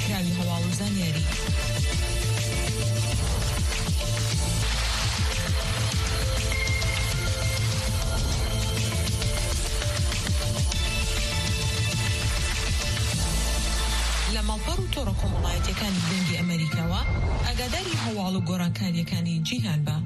کراوی هەواڵ و زانیاری. لە ماڵپەڕ و تۆڕە کۆمەڵایەتیەکانی دەنگی ئەمریکاوە ئاگاداری هەواڵ و گۆڕانکاریەکانی جیهان بە.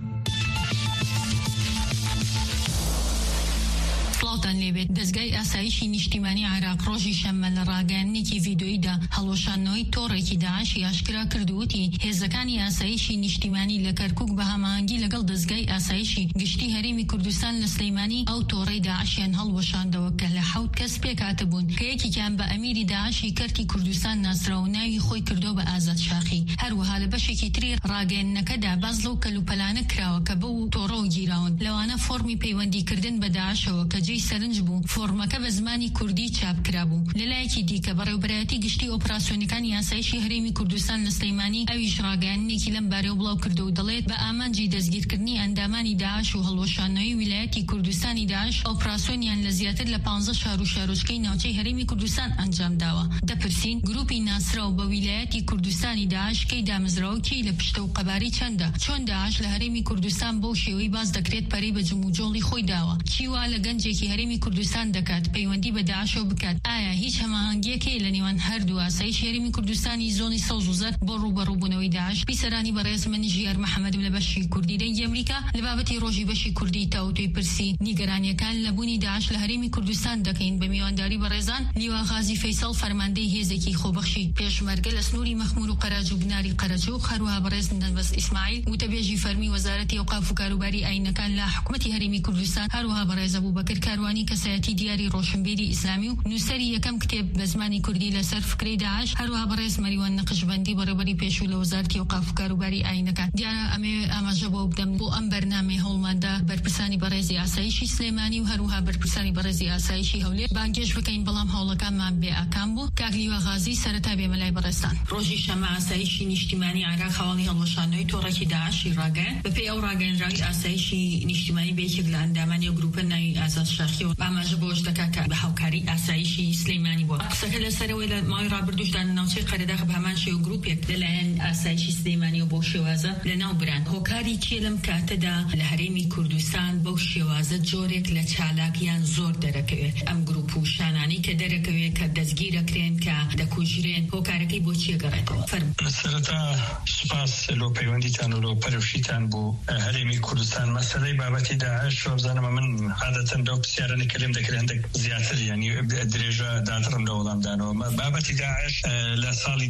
سڵاوتان لێبێت. دەستگای ئاسایشی نیشتیمانی عێراق ڕۆژی شەممە لە ڕاگەیاندنێکی ڤیدیۆییدا هەڵوەشاندنەوەی تۆڕێکی داعشی ئاشکرا کردووتی هێزەکانی ئاسایشی نیشتیمانی لە کەرکووک بە هەماهەنگی لەگەڵ دەستگای ئاسایشی گشتی هەرێمی کوردستان لە سلەیمانی ئەو تۆڕەی داعشیان هەڵوەشاندەوە کە لە 7 کەس پێکهاتەبوون کە یەکێکیان بە ئەمیری داعشی کەرتی کوردستان ناسراوە و ناوی خۆی کردو بە ئازاد شاخی. هەروەها لە بەشێکی تری ڕاگەیاندنەکەدا باز لەو کەلوپەلانە کراوە کە بەو تۆڕە و گیراون لەوانە فۆرمی پەیوەندیکردن بە داعشەوە کە جێی سەرنج بوو فۆرمەکە بە زمانی کوردی چاپ کرابوو. لەلایەکی دیکە بەڕێوەبەرایەتی گشتی ئۆپراسیۆنەکانی ئاسایشی هەرێمی کوردستان لە سلەیمانی ئەویش ڕاگەیاندنێکی لەم بارەوە بڵاو کردو و دەڵێت بە ئامانجی دەستگیرکردنی ئەندامانی داعش و هەڵوەشاندنەوەی ویلایەتی کوردستانی داعش ئۆپراسیۆنیان لە زیاتر لە 15 شار و شارۆچکەی ناوچەی هەرێمی کوردستان ئەنجام داوە. دەپرسین گروپی ناسراو بە ویلایەتی کوردستانی داعش کەی دامەزراوە و کەی لە پشتە و قەباری چەندە؟ چۆن داعش لە هەرێمی کوردستان بەو شێوەی باز دەکرێت پەرەی بە جم و جۆڵی خۆی داوە؟ چی وا لە گەنجێکی هەرێمی کوردستان دەکات پەیوەندی بە داعشەوە بکات؟ ئایا هیچ هەماهەنگیەکەی لە نێوان هەردوو ئاسایشی هەرێمی کوردستانی زۆنی سەوز و زەر بۆ ڕوبەڕووبوونەوەی داعش؟ بیسەرانی بەڕێز من ژیار محەممەدم لە بەشی کوردی دەنگی ئەمریکا لە بابەتی ڕۆژی بەشی کوردی تاوتوی پرسی نیگەرانیەکان لە بوونی داعش لە هەرێمی کوردستان دەکەین بە میوانداری بەڕێزان لیوا غازی فەیسەڵ فەرماندەی هێزێکی خۆبەخشی پێشمەرگە لە سنووری مەخمور و قەراج و بناری قەرەجوو هەروەها بەڕێز نەنبەست ئیسماعیل وتەبێژی فەرمی وەزارەتی ئەوقاف و کاروباری ئاینەکان لە حکوومەتی هەرێمی کوردستان هەروەها بەڕێز ئەبوبەکر کاروانی کەسایەتی دیاری ڕۆشنبیری ئیسلامی و نووسەری یەکەم کتێب بە زمانی کوردی لەسەر فکرەی داعش هەروەها بەڕێز مەریوان نەقشبەندی بەڕێوەبەری پێشوو لە وەزارەتی ئەوقاف و کاروباری ئاینەکان. دیارە ئەمێ ئاماژە بۆ بدەم بۆ ئەم بەرنامەی هەوڵماندا بەرپرسانی بەڕێزی ئاسایشی سلێمانی و هەروەها بەرپرسانی بەڕێزی ئاسایشی هەولێر بانگێش بکەین بەڵام هەوڵەکانمان بێ ئاکام بوو. کاک لیوا غازی سەرەتا بێمە لای بەڕێستان. ڕۆژی شەممە ئاسایشی نیشتیمانی عێراق هەواڵی هەڵوەشاندنەوەی تۆڕێکی داعشی ڕاگەیاند. بەپێی ئەو ڕاگەیاندراوی ئاسایشی نیشتیمانی بە یەکێک لە ئەندامانی و گروپە ناوی ئازاد شاخی و ئاماژە بۆش دەکات کە بە هاوکاری ئاسایشی سلەیمانی بووە. قسەکە لەسەرەوەی لە ماوەی ڕابردووشدا ناوچەی قەرەداغ بە هەمان شێوە گروپێک لەلایەن ئاسایشی سلەیمانی و بۆ شێوازە لەناو بران. هۆکاری چیە لەم کاتەدا لە هەرێمی کوردستان بەو شێوازە جۆرێک لە چالاکیان زۆر دەرەکەوێت. ئەم گروپ و شانانی کە دەرەکەوێت کە دەستگیرەکرێن کە دەکوژرێن هۆکارەکەی بۆ چیە گەڕێتەوە؟ سەرەتا سوپاس لۆ پەیوەندیتان و لۆ پەرۆشیتان بۆ هەرێمی کوردستان. مەسەلەی بابەتی داعش وەبزانەمە من عادەتەن دەو پرسیارانە کەلێم دەکرێت هەندێک زیاتر یعنی درێژە دادڕم لە وەڵامدانەوە. بابەتی داعش لە ساڵی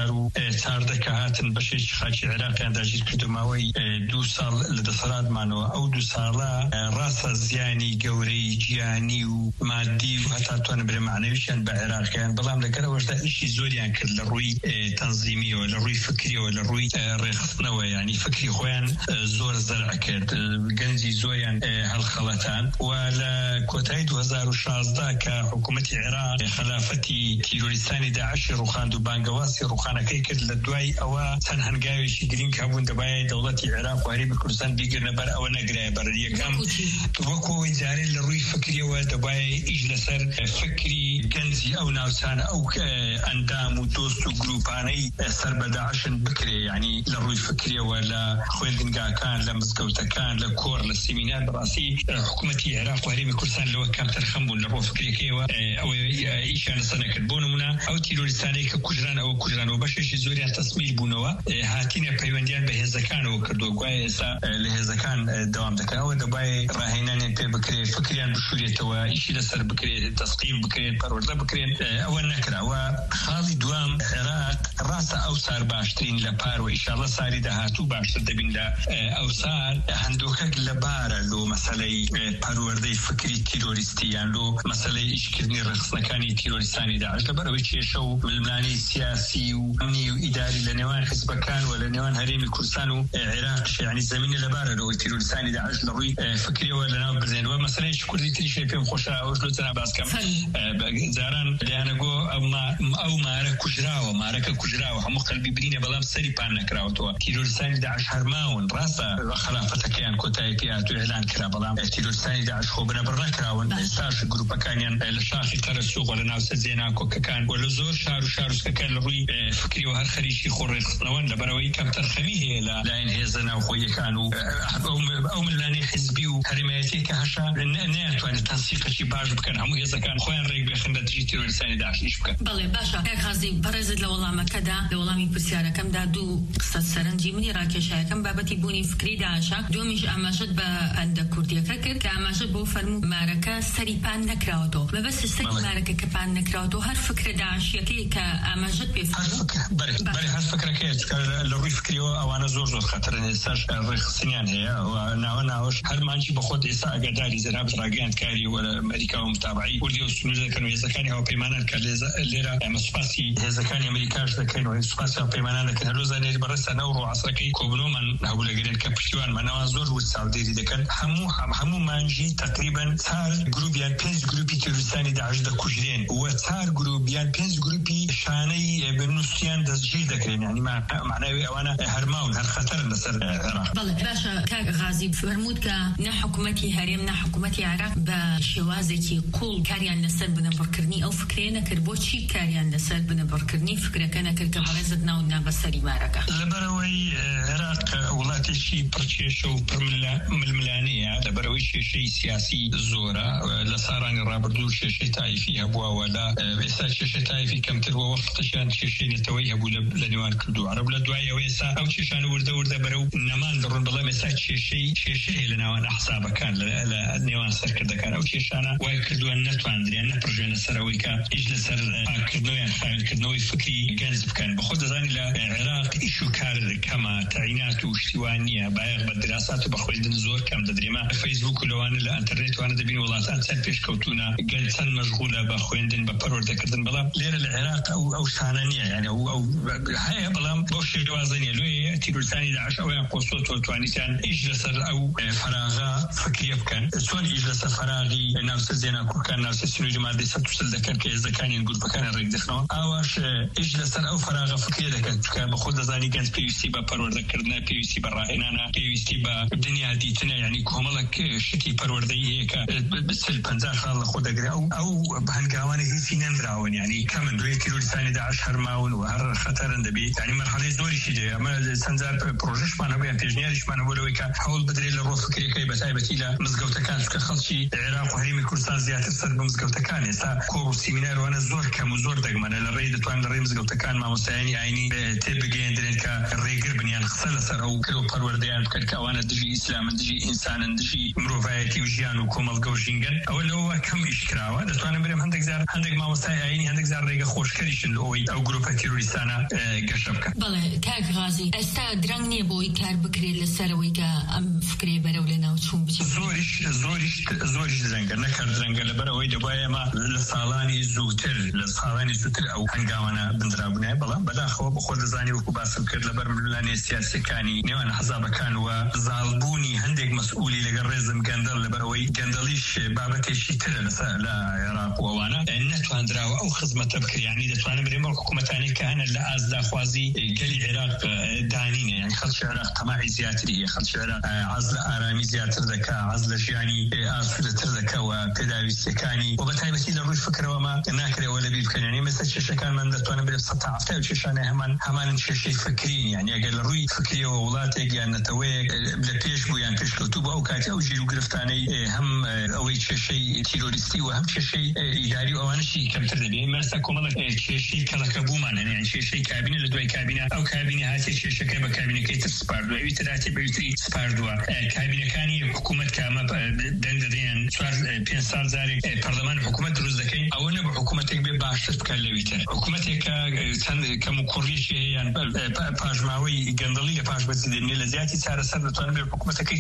2014 کە هاتن بەشێکی خاکی عێراقیان داگیر کردوماوەی 2 ساڵ لە دەسەڵاتمانەوە ئەو 2 ساڵە ڕاستە زیانی گەورەی جیانی و مادی و هەتا توانە برێ معنەویشیان بە عێراقیان بەڵام لەگەرەوەشدا ئیشی زۆریان کرد لە ڕووی تەنزیمیەوە لە ڕووی فکریەوە لە ڕووی ڕێخستنەوە ینی فکری خۆیان زۆر زەرع کرد گەنجی زۆریان هەڵخەڵەتان و لە کۆتایی 2016 کە حکوومەتی عێراق خلافەتی تیرۆریستانی داعشی ڕوخاند و بانگەواسی ڕوخانەکەی کرد لە دوای ئەوە چەند هەنگاوێکی گرنگ کابوون دەبایە دەوڵەتی عێراق و هەرێمی کوردستان بیگرنە بەر ئەوە نەگرایە بەر یەکەم وەکۆی جارێ لە ڕووی فکریەوە دەبایە ئیش لەسەر فکری گەنجی ئەو ناوچانە ئەو ئەندام و دۆست و گروپانەی سەر بە داعشن بکرێ ینی لە ڕووی فکریەوە لە خوێندنگاکان لە مزگەوتەکان لە کۆر لە سیمینار بەڕاستی حکوومەتی عێراق و هەرێمی کوردستان لەوە کام تەرخەم بوون لە ڕۆ فکرێکەوە ئەوە ئیشان لەسەر نەکرد. بۆ نمونە ئەو تیرۆریستانەی کە کوژران ئەوە کوژرانەوە بەشێکی زۆریان تەسمیل بوونەوە هاتینە پەیوەندیان بە هێزەکانەوە کردو گوایە ئێستا لە هێزەکان دەوام دەکەن ئەوە دەبایە ڕاهێنانیان پێ بکرێت فکریان بشورێتەوە ئیشی لەسەر بکرێت تەسقیف بکرێت پەروەردە بکرێن ئەوە نەکراوە. خاڵی دوام عێراق ڕاستە ئەو سار باشترین لە پارۆ ئیشاڵە ساری داهاتوو باشتر دەبین لە ئەو سار هەندووکەک لەبارە لۆ مەسەلەی پەروەردەی فکری تیرۆریستیان لۆ مەسەلەی ئیشکردنی ڕخسنەکانی تیرۆریستانی داعش لەبەرەوەی کێشە و ململانەی سیاسی و ئەمنی و ئیداری لە نێوان حزبەکان و لە نێوان هەرێمی کوردستان و عێراق یعنی زەمینە لەبارە لەوەی تیرۆریستانی داعش لە ڕووی فکریەوە لەناو بزێنەوە. مەسەلەیەکی کوردی تریشێ پێم خۆشە ئەوش لەتەنە باسکەم جاران لەیانەگۆ ئەو مارە کوژراوە مارەکە کوژرا و هەموو قەلبی برینە بەڵام سەری پان نەکراوەتەوە. تیرۆریستانی داعش هەرماون ڕاستە خلافەتەکەیان کۆتایی پێهات و ئێلان کرا بەڵام تیرۆریستانی داعش خۆ بەرەبەر نەکراون. ئێستاش گروپەکانیان لە شاخی قەرەسووق و لە ناو سەرجێنا کۆکەکان و لە زۆر شار و شارۆچکەکان لە ڕووی فکری و هەر خەریکی خۆڕێخستنەوەن لەبەرەوەی کەم تەرخەمی هەیە لایەن هێزە ناوخۆیەکان و ئەو ملانەی حیزبی و هەرێمایەتی کە هەشا نەیانتوانێت تەنسیقێکی باش بکەن هەموو هێزەکان خۆیان ڕێک بێخن لە دژی تیرۆریستانی داعش بکەن. بەڵێ باشە کاکازی بەڕێزت لە وەڵامەکەدا لە وەڵامی پرسیارەکەمدا دوو قسە سەرنجی منی ڕاکێشایەکەم بابەتی بوونی فکری داعشە دومیش ئاماژەت بە ئەندە کوردیەکە کرد کە ئاماژەت بۆ فەرموو مارەکە سەری پان نەکراوەتەوە مەبەست سەری مارەکە کە پان نەکراوەتەوە هەر فکرە داعشیەکەی کە ئاماژەت پێ بەڵێ هەر فکرەکەیت لە ڕووی فکریەوە ئەوانە زۆر خەتەرن ئێستاش ڕێخستنیان هەیە و ناوەناوەش هەرمانجی بە خۆت ئێستا ئەگەداری زەراب ڕاگەیاندکاری وەرە ئەمریکا و متابعی وردی و سنوور دەکەن و هێزەکانی هاوپەیمانان کە لێرە سوپاسی هێزەکانی ئەمریکاش دەکەن و سوپاسی هاوپەیمانان دەکەن هەروزانێت بەڕێستە نەو ڕوعەسرەکەی کۆبنەوەمان هەبوو لەگەرێن کە پشتیوانمانەوە زۆر وت چاودێری دەکەن هەموو مانجی تقریبا 4 گروپیان 5 گروپی تیرۆریستانی داعش دەکوژرێن و 4 گروپیان 5 گروپی شانەی بنووسیان دەستگیر دەکرێن یعنی معناوی ئەوانە هەرماون هەر خەتەرن لەسەر عێراق. بەڵێ باشە کاک غازی فرمود کە نە حکوومەتی هەرێم نە حکوومەتی عێراق بە شێوازێکی قوڵ کاریان لەسەر بنەبڕکردنی ئەو فکرێ نەکرد بۆچی کاریان لەسەر بنەبڕکردنی فکرەکە نەکرد کە بەڕێزت ناونا بەسەری مارەکە لەبەرەوەی عێراق وڵاتێکی پڕکێشە و پڕململانەیە لەبەرەوەی کێشەی سیاسی زۆرە لە ساڕانی ڕابردوو کێشەی تایفی هەبووە لە ئێستا کێشەی تایفی کەمتر بۆ وەختەشیان کێشەی نەتەوەی هەبوو لە نێوان کردو عەرەب لە دوای ئەوە ئێستا ئەو کێشانە وردە بەرەو نەمان دەڕۆن بەڵام ئێستا کێشەی لە ناوان ئەحزابەکان لە نێوان سەرکردەکان ئەو کێشانە وای کردووە نەتواندریان نەپڕژێنە سەرەوەی کە هیچ لەسەر پاکردنەوەیان خاوێنکردنەوەی فکری گەنج بکەن بەخۆ دەزانی لە عێراق ئیش و کار کەمە تەعینات و شتیوان نییە بایەق بە دراسات و بە خوێندن زۆر کەم دەدرێمە فەیسبوک و لەوانە لە ئەنتەرنێتوانە دەبین وڵاتان چەند پێشکەوتوونە گەنج چەند مەشغولە بە خوێندن بە پەروەردەکردن بەڵام لێرە لە عێراق ئەو شانە نییە یعنی ئەو هەیە بەڵام بۆ شێوازە نیە لێ تیرۆریستانی داعش ئەویان قۆسۆتەوە توانیتیان ئیش لەسەر ئەو فەراغا فکریە بکەن چۆن ئیش لەسەر فەراغی ناوسە زێنا کوورکان ناوسە سنووری مادەی 140 دەکەن کە هێزەکانیان گروپەکانیان ڕێکدەخنەوە ئاواش ئیش لەسەر ئەو فەراغا فکریە دەکەن چونکە بە خۆ دەزانی گەنج پێویستی بە پەروەردەکردنە پێویستی بە ڕاهێنانە پێویستی بە دنیا دیتنە یعنی کۆمەڵک شتی پەروەردەیی هەیە کە 40-50 خاڵ لە خۆ دەگرێت ئەو هەنگاوانە هیچی نەندراون یعنی کەمن دوێ تیرۆریستانی داعش هەرماون و هەر خەتەرن دەبێت یعنی مەرحەلەی زۆریشی دێ ئەمە چەند جار پرۆژەشمان هەبوو یان پێشنیاریشمان هەبوو لەوەی کە هەوڵ بدرێت لە ڕۆ فکرەکەی بەتایبەتی لە مزگەوتەکان چونکە خەڵکی عێراق و هەرێمی کوردستان زیاتر سەر بە مزگەوتەکان ئێستا کۆڕ و سیمینارەوانە زۆر کەم و زۆر دەگمەنە لە ڕێی دەتوان لە ڕێی مزگەوتەکان مامۆستایانی ئاینی تێبگەیەندرێن کە ڕێگر بنیان قسە لەسەر ئەو کرۆ پەروەردەیان بکەن کە ئەوانە دژی ئیسلامن دژی ئینسانن دژی مرۆڤایەتی و ژیان و کۆمەڵگە و ژینگەن ئەوە لەوە کەم ئیشکراوە دەتوانم برێم هەندێک مامۆستای ئاینی هەندێک زار ڕێگە خۆشکەریشن لەوەی ئەو گروپە تیرۆریستانە گەشە بکەن. بەڵێ کاک غازی ئێستا درەنگ نییە بۆی کار بکرێت لەسەرەوەی کە ئەم فکرێ بەرەو لە ناو چوون بچێت زۆریش درەنگە نەکرد درەنگە لەبەرەوەی دەبایە ئەمە لە ساڵانی زووتر ئەو هەنگاوانە بندرابوونایە بەڵام بەداخەوە بە خۆ دەزانی وەکو باسم کرد لەبەر ململانێ سیاسیەکانی نێوان حەزابەکان وە زاڵبوونی هەندێک مەسئولی لەگەڵ ڕێزم گەندەڵ لەبەرەوەی گەندەڵیش بابەتێکی ترە لە عێراق و ئەوانە نەتواندراوە ئەو خزمەتە بکریانی دەتوانم برێمە حکوومەتانی کە هەنە لە ئازداخوازی گەلی عێراق دانینە یعنی خەڵکی عێراق تەماعی زیاتری خەڵکی عێراق عەز لە ئارامی زیاتر دەکا عەز لە ژیانی ئاسوودەتر دەکەوە پێداویستەکانی و بەتایبەتی لە ڕووی فکرەوەمە ناکرێەوە لەبی بکەن یعنی مەسەر کێشەکانمان دەتوانم برێ 170 کێشانە هەمانن کێشەی فکرین یعنی ئەگەر لە ڕووی فکریەوە وڵاتێک یان نەتەوەیەک لە پێش بوو یان پێشکەوتوو بۆ ئەو کاتی ئەو ژیر و گرفتانەی هەم ئەوەی کێشەی تیرۆریستی و هەم کێشەی ئیداری و ئەوانشی کەمتر دەبێت مەستا کۆمەڵک کێشەی کەڵەکە بوومان هەیە یان کێشەی کابینە لە دوای کابینە ئەو کابینە هاتێ کێشەکەی بە کابینەکەی تر سپاردووە ئەوی تر هاتێ بەویتری سپاردووە کابینەکانی حکوومەت کە ئەمە دەنگ دەدەیان 4-5 ساڵ جارێک پەرلەمان حکوومەت دروست دەکەین ئەوە نە بە حکوومەتێک بێ باشتر بکات لەوی تر حکوومەتێکە چەند کەم و کوڕیشی هەیە یان پاژماوەی گەندەڵی لە پاش بەجێدێنێ لە زیاتی چارەسەر دەتوانێت بێ حکوومەتەکەی کەش بەشی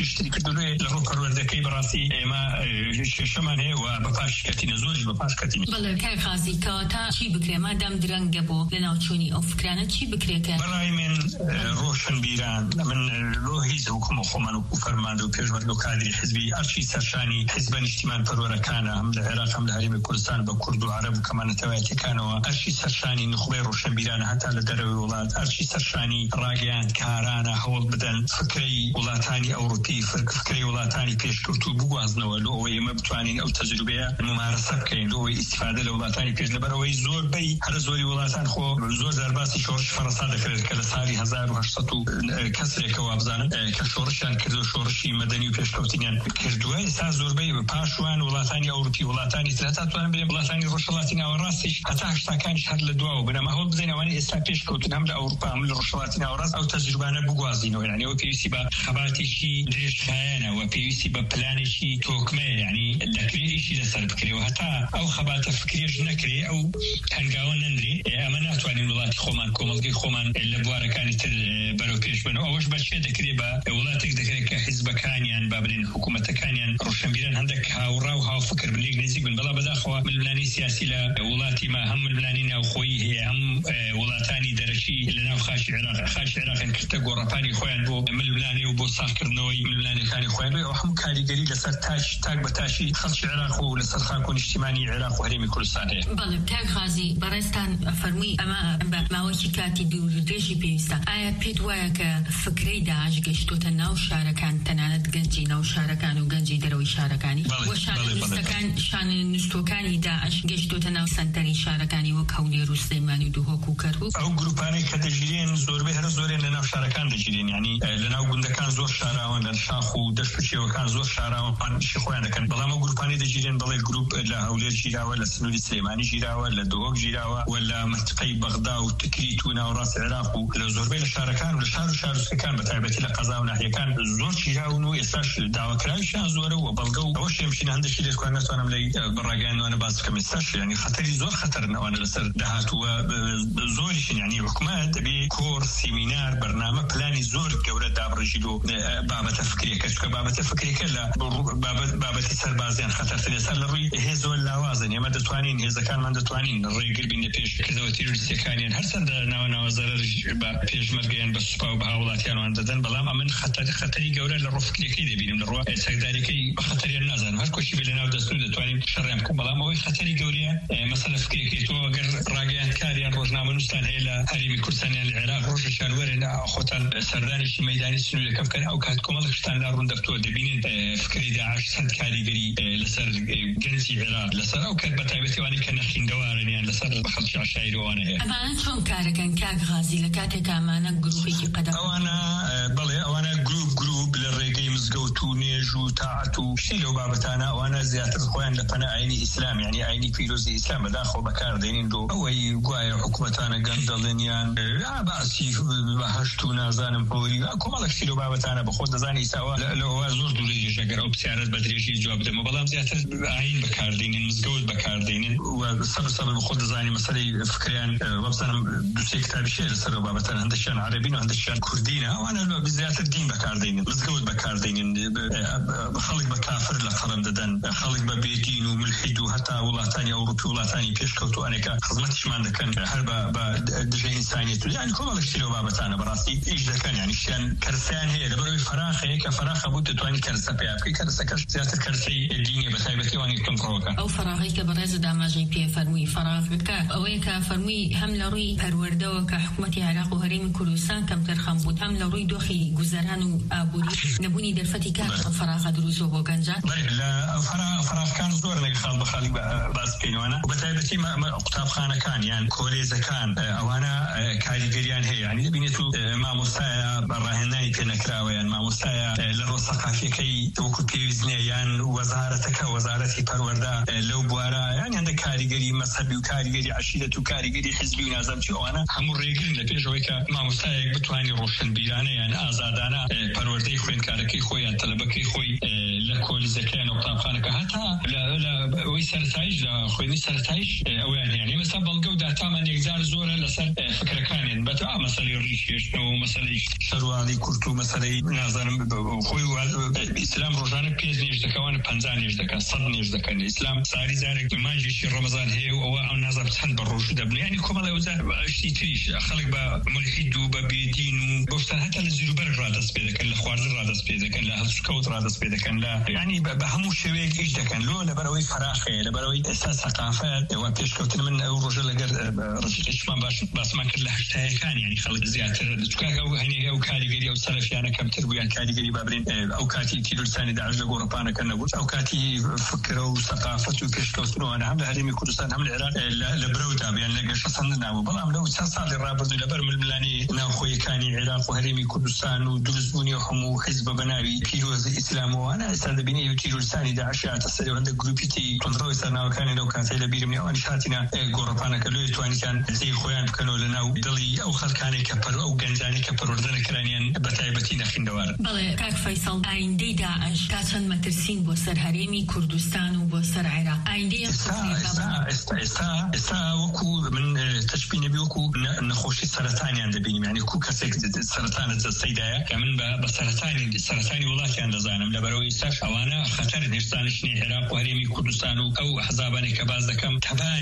اشتري كردوی لرو پروردەکەی بەڕاستی ئێمە شێشەمان هەیە و بەپاش کەتینە زۆریش بەپاش کەتینە. بەڵێ کای غازی کەواتە چی بکرێ مادام درەنگە بۆ لە ناوچوونی ئەو فکرانە چی بکرێتە؟ بەڕای من ڕۆشن بیران من لۆ هیچ حکومە خۆمان و فەرماندە و پێشمەرگە و کادری حزبی ئەرچی سەرشانی حزبە نیشتیمان پەروەرەکانە هەم لە عێراق هەم لە هەرێمی کوردستان بە کورد و عەرەب و کەمانەتەوایەتیەکانەوە ئەرچی سەرشانی نخبەی ڕۆشنبیرانە هەتا لە دەرەوەی وڵات ئەرچی سەرشانی ڕاگەیان کارانە هەوڵ بدەن فکرەی وڵاتانی ئەوروپی فکرەی وڵاتانی پێشکەوتوو بگوازنەوە لۆ ئەوەی ئێمە بتوانین ئەو تەجروبەیە ممارەسە بکەین لۆ ئەوەی ئیستیفادە لە وڵاتانی پێش لەبەرەوەی زۆربەی هەر زۆری وڵاتان خۆ زۆر دەرباسی شۆڕش فەڕەنسا دەکرێت کە لە ساڵی 1800 کەسێکەوە بزانن کە شۆڕشیان کردو شۆڕشی مەدەنی و پێشکەوتنیان کردووە ئێستا زۆربەی پاشوان وڵاتانی ئەوروپی وڵاتانی تر هەتا توانن بێ وڵاتانی ڕۆژهەڵاتی ناوەڕاستیش هەتا هەشتاکانیش هەر لە دواوە بنەما هەوڵ بزین ئەوانەی ئێستا پێشکەوتن هەم لە ئەوروپا هەم لە ڕۆژهەڵاتی ناوەڕاست ئەو تەجروبانە بگوازینەوە یعنی ئەوە پێویستی بە خەباتێکی درێژخایەنە و پێویستی بە پلانێکی تۆکمەیە یعنی دەکرێتیشی لەسەر بکرێ و هەتا ئەو خەباتە فکرێش نەکرێ ئەو هەنگاوە نەندرێ ئەمە ناتوانین وڵاتی خۆمان کۆمەڵگەی خۆمان لە بوارەکانی تر بەرەو پێش بن ئەوەش بەچێ دەکرێت بە وڵاتێک دەکرێت کە حیزبەکانیان با بڵێن حکوومەتەکانیان ڕۆشنبیران هەندێک هاوڕا و هاوفکر بنێک نزیک بن بەڵام بەداخەوە ململانی سیاسی لە وڵاتی ما هەم ململانی ناوخۆیی هەیە هەم وڵاتانی دەرەکی لە ناو خاشی عێراقیان کردە گۆڕەپانی خۆیان بۆ ململانی و بۆ ساختکردنەوەی ململانەکانی خۆیان ئەو هەموو کاریگەری لەسەر تاک بە تاشی خەڵکی عێراق و لەسەر خاک و نیشتیمانی عێراق و هەرێمی کوردستان هەیە. بەڵێ کاک غازی بەڕێستان فەرمووی ئەمە بە ماوەیەکی کاتی دوور درێژی پێویستە ئایا پێت وایە کە فکرەی داعش گەشتۆتە ناو شارەکان تەنانەت گەنجی ناو شارەکان و گەنجی دەرەوەی شارەکانی وە شانستۆکانی داعش گەشتۆتە ناو سەنتەری شارەکانی وەک هەولێر و سلەیمانی و دووهۆک و کەرکووک ئەو گروپانەی کە دەژیرێن زۆربەی هەر زۆرێن لە ناو شارەکان دەژیرێن یعنی لە ناو گوندەکان زۆر شاراون لە شاخ و دەشت و چێوەکان زۆر شاراون شی خۆیان دەکەن بەڵام ئەو گروپانەی دەژیرێن بەڵێ گروپ لە هەولێر ژیراوە لە سنووری سلەیمانی ژیراوە لە دووهۆک ژیراوە و لە منتقەی بەغدا و تکریت و ناوەڕاست عێراق و لە زۆربەی لە شارەکان و لە شار و شارستەکان بەتایبەتی لە قەزا و ناحیەکان زۆر ژیراون و ئێستاش داواکراویشیان زۆرە و بەڵگە و ئەوە شێمشین هەندێکی لێکوان ناتوانم لەی بەڕاگەیاندنەوەە باس بکەم ئێستاش یعنی خەتەری زۆر خەتەرن ئەوانە لەسەر داهاتووە زۆریشن یعنی حکومەت دەبێ کۆرس سیمینار بەرنامە پلانی زۆر گەورە دابڕژیت و بابەتە فکرێکە چکە بابەتە فکرێکە لە بابەتی سەربازیان خەتەرتر ئێستا لە ڕووی هێزەوە لاوازن ئێمە دەتوانین هێزەکانمان دەتوانین ڕێگر بین لە پێشکردەوە تیرۆریستیەکانیان هەرچەندە ناوە زەرەر بە پێشمەرگەیان بە سوپا و بە هاوڵاتیانوان دەدەن بەڵام ئەمن خەتەری گەورە لە ڕوو فکرێکەی دەبینم لە ڕووە سەگدارەکەی بە خەتەریان نازانم هەر کۆچی بێ لە ناو دەستون دەتوانین شەڕیان بکەم بەڵام ئەوەی خەتەری گەورەیە مەسەلە فکرێکی تۆ ئەگەر ڕاگەیاندکاریان ڕۆژنامەنووسان هەیە لە هەرێمی کوردستانیان لە عێراق ڕۆژێکیان وەرێن خۆتان سەردانێکی مەیدانی سنوورەکە بکەن ئەو کات کۆمەڵێک شتان لا ڕوون دەفتەوە دەبینن فکری داعش چەند کاریگەری لەسەر گەنجی عێراق لەسەر ئەو کات بەتایبەتیوانی کە نەخیندەوارنیان لەسەر خەڵکی عەشایرەوانە هەیە ئەمانە چۆن کارەکەن کاک غازی لە کاتێک ئەمانە گروپێکی قەدەغ ئەوانە بەڵێ ئەوانە گروپ لە ڕێگەی مزگەوت و نێژ و تاعەت و شتی لەو بابەتانە ئەوانە زیاتر خۆیان لە پەنە ئاینی ئیسلام یعنی ئاینی پیرۆزی ئیسلام بەداخەوە بەکاردێنین دۆ ئەوەی گوایە حکوومەتانە گەندەڵێنیان باسی بەهەشت و نازانم هۆی کۆمەڵێک شتی لەو بابەتانە بەخۆ دەزانی ئیساوە لەوە زۆر دوورێژ ئەگەر ئەو پرسیارەت بە درێژی جواب بدەمە بەڵام زیاتر ئاین بەکاردێنین مزگەوت بەکاردێنین و سەبر بەخۆ دەزانی مەسەلەی فکریان وەبزانم دووسێ کتابی شێر لەسەر ئەو بابەتانە هەندێکیان عەرەبین و هەندێکیان کوردینە ئەوانە زیاتر دین بەکاردێنین مزگەوت بەکاردێنین خەڵک بە کافر لە قەڵەم دەدەن خەڵک بە بێدین و ملحید و هەتا وڵاتانی ئەوروپی وڵاتانی پێشکەوتووانێکە خزمەتیشمان دەکەن هەر بە دژە ئینسانیەت و یعنی کۆمەڵێک شتی لەو بابەتانە بەڕاستی ئیش دەکەن یعنی شتیان کەرسیان هەیە لەبەرەوەی فەراخەیە کە فەراخە بوو دەتوانین کەرسە پێ بکەی کەرسەکەش زیاتر کەرسەی دینی بەتایبەتی وانی کۆنتڕۆڵەکە ئەو فەراغی کە بەڕێز داماژەی پێ فەرمووی فەراغەکە ئەوەیە کە فەرمووی هەم لە ڕووی پەروەردەوە کە حکوومەتی عێراق و هەرێمی کوردستان کەمتر خەم بوو هەم لە ڕووی دۆخی گوزەران و ئابووری نەبوونی دەرفەتی کار فەراغە دروستەوە بۆ گەنجان لە فەراغەکان زۆر لەگە خاڵ بە خاڵی باس بکەینەوەنە و بەتایبەتی قوتابخانەکان یان کۆلێزەکان ئەوانە کاریگەریان هەیە یعنی دەبینێت و مامۆستایە بەڕاهێنانی پێ نەکراوە یان مامۆستایە لە ڕۆ سەقافیەکەی وەکو پێویستنیە یان وەزارەتەکە وەزارەتی پەروەردە لەو بوارە یان هەندێک کاریگەری مەسەبی و کاریگەری عەشیرەت و کاریگەری حیزبی و نازانم چی ئەوانە هەموو ڕێگرن لە پێشەوەی کە مامۆستایەک بتوانێت ڕۆشنبیرانە یان ئازادانە پەروەردەی خوێندکارەکەی خۆی یان تەلەبەکەی خۆی لە کۆلیزەکە یان قوتابخانەکە هەتا لە ئەوەی سەرتایش لە خوێنی سەرتایش ئەویان هێنی مەسا بەڵگە و داتامان یەکجار زۆرە لەسەر فکرەکانیان بەتە مەسەلەی ڕیشێشتنەوە و مەسەلەی شەرواڵی کورت و مەسەلەی نازانم خۆی ئیسلام ڕۆژانە پێنج نێژ دەکەوانە 50 نێژ دەکەن 100 نێژ دەکەن ئیسلام ساری جارێک مانجێکی ڕەمەزان هەیە و ئەوە ئەو نازانم چەند بە ڕۆژوو دەبن یعنی کۆمەڵی ئەوجار شتی تریش خەڵک بە ملحید و بە بێدین و بۆشتان هەتا لە زیروبەرگ ڕادەست پێ دەکەن لە خواردن ڕادەست پێ دەکەن لە هەڵسوکەوت ڕادەست پێ دەکەن لە یعنی بە هەموو شێوەیەک ئیش دەکەن لەبەرەوەی فراخەیە لەبەرەوەی ئێستا سەقافەت ئەوە پێشکەوتن من ئەو ڕۆژە لەگەر ڕفیقێکمان باسمان کرد لە هەشتایەکان یعنی خەڵک زیاتر چکاکە ئەو هەنێ ئەو کاریگەری ئەو سەلەفیانە کەمتر بوویان کاریگەری بابرین ئەو کاتی تیرورسانی داعش لە گۆڕەپانەکە نەبوو ئەو کاتی فکرە و سەقافەت و پێشکەوتنەوەوانە هەم لە هەرێمی کوردستان هەم لە عێراق لە برەودا بیان لە گەشەسەند نابوو بەڵام لەو چەند ساڵی ڕابردوو لەبەر ململانی ناوخۆیەکانی عێراق و هەرێمی کوردستان و دروستبوونی هەموو حیزب بەناوی پیرۆزی ئیسلامەوەوانە ئێستا دەبینی و تیرورسانی داعش هاتە سەر هەندە گروپی کۆنتڕۆڵی سەرناوەکانی لەو کاتەی لە بیرم ئەوانی هاتینە گۆڕەپانەکە لێ توانیان دەی خۆیان بکەنەوە لە ناو دڵی ئەو خەڵکانی کە ئەو گەنجانی کە پەروەردەکرانیان بە تایبەتی نەخیندەوارن. بەڵێ کاک فەیسەڵ ئایندەی داعش تا چەند مەترسین بۆ سەر هەرێمی کوردستان و بۆ سەر عێراق ئایندەی ئێستا وەکو من تەشبیه نەبی وەکو نەخۆشی سەرەتانیان دەبینیم یعنی کو کەسێک سەرەتانە جەستەیدایە کە من بە سەرەتانی وڵاتیان دەزانم لەبەرەوەی ئێستاش ئەوانە خەتەر هێشتانشنی عێراق و هەرێمی کوردستان و ئەو حەزابانێک کە باز دەکەم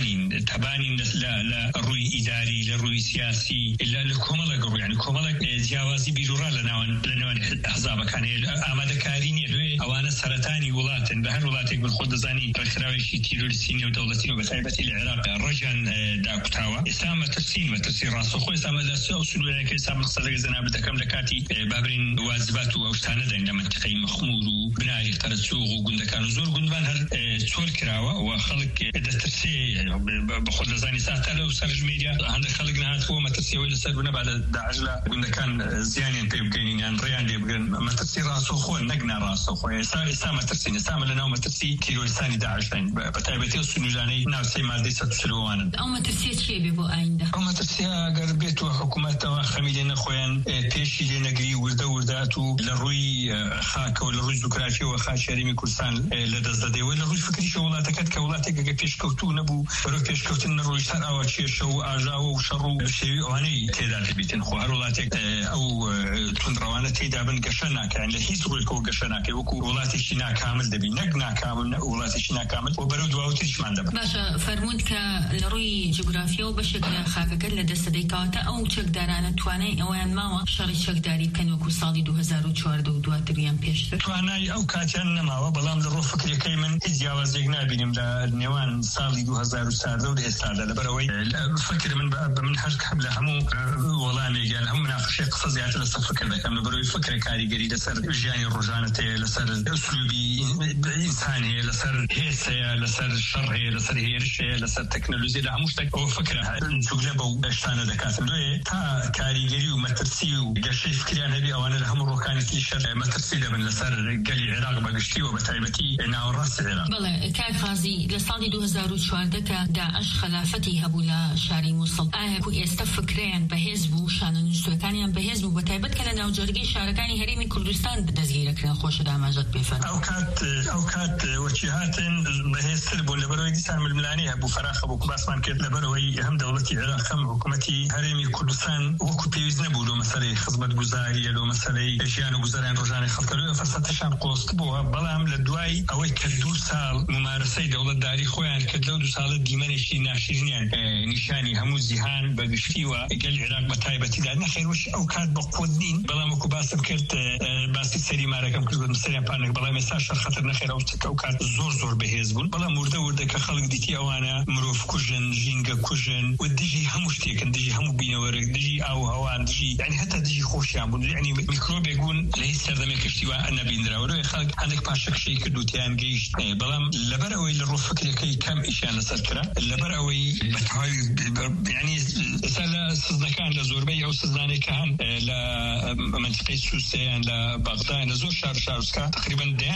تەبانین لە ڕووی ئیداری لە ڕووی سیاسی لە کۆمەڵێک ڕووی یعنی کۆمەڵێک جیاوازی بیرروڕا لە نێوان حەزابەکان ئامادەکاری نییە لێ ئەوانە سەرەتانی وڵاتن بە هەر وڵاتێک من خۆ دەزانی ڕێکخراوێکی تیرۆریستی نێو دەوڵەتی و بە تایبەتی لە عێراق ڕۆژیان داکوتاوە ئێستا مەترسی ڕاستەخۆ ئێستا لە ئەو سلوویەکە ئێستا من قسە لەگەڵ جەناب دەکەم لە کاتی بابرین واجبات و ئەو شتانە دەنگ لە منتیقەی مەخمور و بناری قەرەچووغ و گوندەکان و زۆر گوندمان هەر چۆر کراوە و خەڵک دەترسێ بەخۆ دەزانی ساتا لەو سەرژمێریا هەندێک خەڵک نهاتووە مەترسیەوەی لەسەر بنە بعد داعش لە گوندەکان زیانیان پێ بگەینیان ڕێیان لێ بگرن مەترسی ڕاستەخۆ نەک ناڕاستەخۆ ئێستا مەترسین ئێستا لە ناو مەترسی تیرۆریستانی داعشین بە تایبەتی و سنووجانەی ناوچەی مادەی 140وانن ئەو مەترسیە چێ بێ بۆ ئایندە ئەو مەترسیە ئەگەر بێتوە حکوومەتەوە خەمی لێ نەخۆیان پێشی لێ نەگری وردەات و لە ڕووی خاکە و لە ڕووی زوکرافیەوە خاچ هەرێمی کوردستان لە دەست دەدەوە لە ڕووی فکریشە وڵاتەکەت کە وڵاتێکەکە پێشکەوتوو نەبوو بەرەو پێشکەوتن نەڕۆیشتان ئاوا کێشە و ئاژاوە و شەڕ و شێوی ئەوانەی تێدا دەبیتن خۆ هەر وڵاتێک ئەو توندڕەوانە تێدا بن گەشە ناکەن لە هیچ ڕوویەکەوە گەشە ناکەی وەکو وڵاتێکی ناکامل دەبی نەک ناکامل وڵاتێکی ناکامل و بەرەو دواوتریشمان دەبن. باشە فەرمووت کە لە ڕووی جوگرافیا و بەشێک لە خاکەکەت لە دەستە دەیکەواتە ئەو چەکدارانە توانای ئەویان ماوە شەڕی چەکداری بکەن وەکو ساڵی 2014 و دواتریان پێشتر توانای ئەو کاتیان نەماوە بەڵام لە ڕۆ فکرەکەی من هیچ جیاوازێک نابینیم لە نێوان ساڵی 2014 و ئێستادا لەبەرەوەی فکر من هەر لە هەموو وەڵامێکیان هەموو مناقشەی قسە زیاتر لەسەر فکر دەکەم لەبەرەوەی فکر کاریگەری لەسەر ژیانی ڕۆژانەت هەیە لەسەر ئوسلوبی ئینسان هەیە لەسەر هێز هەیە لەسەر شەڕ هەیە لەسەر هێرش هەیە لەسەر تەکنۆلۆژی لە هەموو شتێک ئەوە فکرە جوگلە بەو شتانە دەکاتن دوێ تا کاریگەری و مەترسی و گەشەی فکریان هەبی ئەوانە لە هەموو ڕۆکانێکی شەر مەترسی دەبن لەسەر گەلی عێراق بەگشتی و بە تایبەتی ناوەڕاستی عێراق. بەڵێ کاک غازی لە ساڵی 2014 کە داعش خلافەتی هەبوو لە شاری مووسڵ ئایا ئێستا فکریان بەهێز بوو شانە نووسەکانیان بەهێز بوو بە تایبەت کە لە ناوجەرگەی شارەکانی هەرێمی کوردستان دەستگیرەکران خۆشە داماژەت بێفەرمە ئەو کات وەچی هاتن بەهێزتر بوو لەبەرەوەی دیسان ململانی هەبوو فراخە بوو باسمان کرد لەبەرەوەی هەم دەوڵەتی عێراق هەم حکوومەتی هەرێمی کوردستان وەکو پێویست نەبوو لە مەسەلەی خزمەتگوزاریە لە مەسەلەی ژیان و گوزاریان ڕۆژانەی خەڵکە لەوێ فەرسەتەشان قۆست بووە بەڵام لە دوای ئەوەی کە 2 ساڵ ممارسەی دەوڵەتداری خۆیان کرد لەو 2 ساڵە دیمەنێکی ناشرینیان نیشانی هەموو جیهان بەگشتیوە گەل عێراق بە تایبەتیدا نەخێرش ئەو کات بە خۆت نین بەڵام وەکو باسم کرد باسی سەری مارەکەم کرد سەریان پانێک بەڵام ئێستا شەرخەتر نەخێر ئەو کات زۆر بەهێز بوون بەڵام وردە کە خەڵک دیتی ئەوانە مرۆڤ کوژن ژینگە کوژن و دژی هەموو شتێکن دژی هەموو بینەوەرەك دژی ئاو هەوان دژی یعنی هەتا دژی خۆشیان بوون یعنی میکرۆبێک بوون لە هیچ سەردەمێک کشتیوە نەبیندراوە خەڵک هەندێک پاشەکشەی کردوتیان گەیشت بەڵام لەبەر ئەوەی لە ڕۆ فکرەکەی کەم ئیشیان لەسەر کرا لەبەر ئەوەی بەتەواوی یعنی ئێستا لە سزنەکان لە زۆربەی ئەو سزانێک کە هەن لە منتیقەی سووسیان لە بەغداد لە زۆر شار شارسکا تقریبا دەیان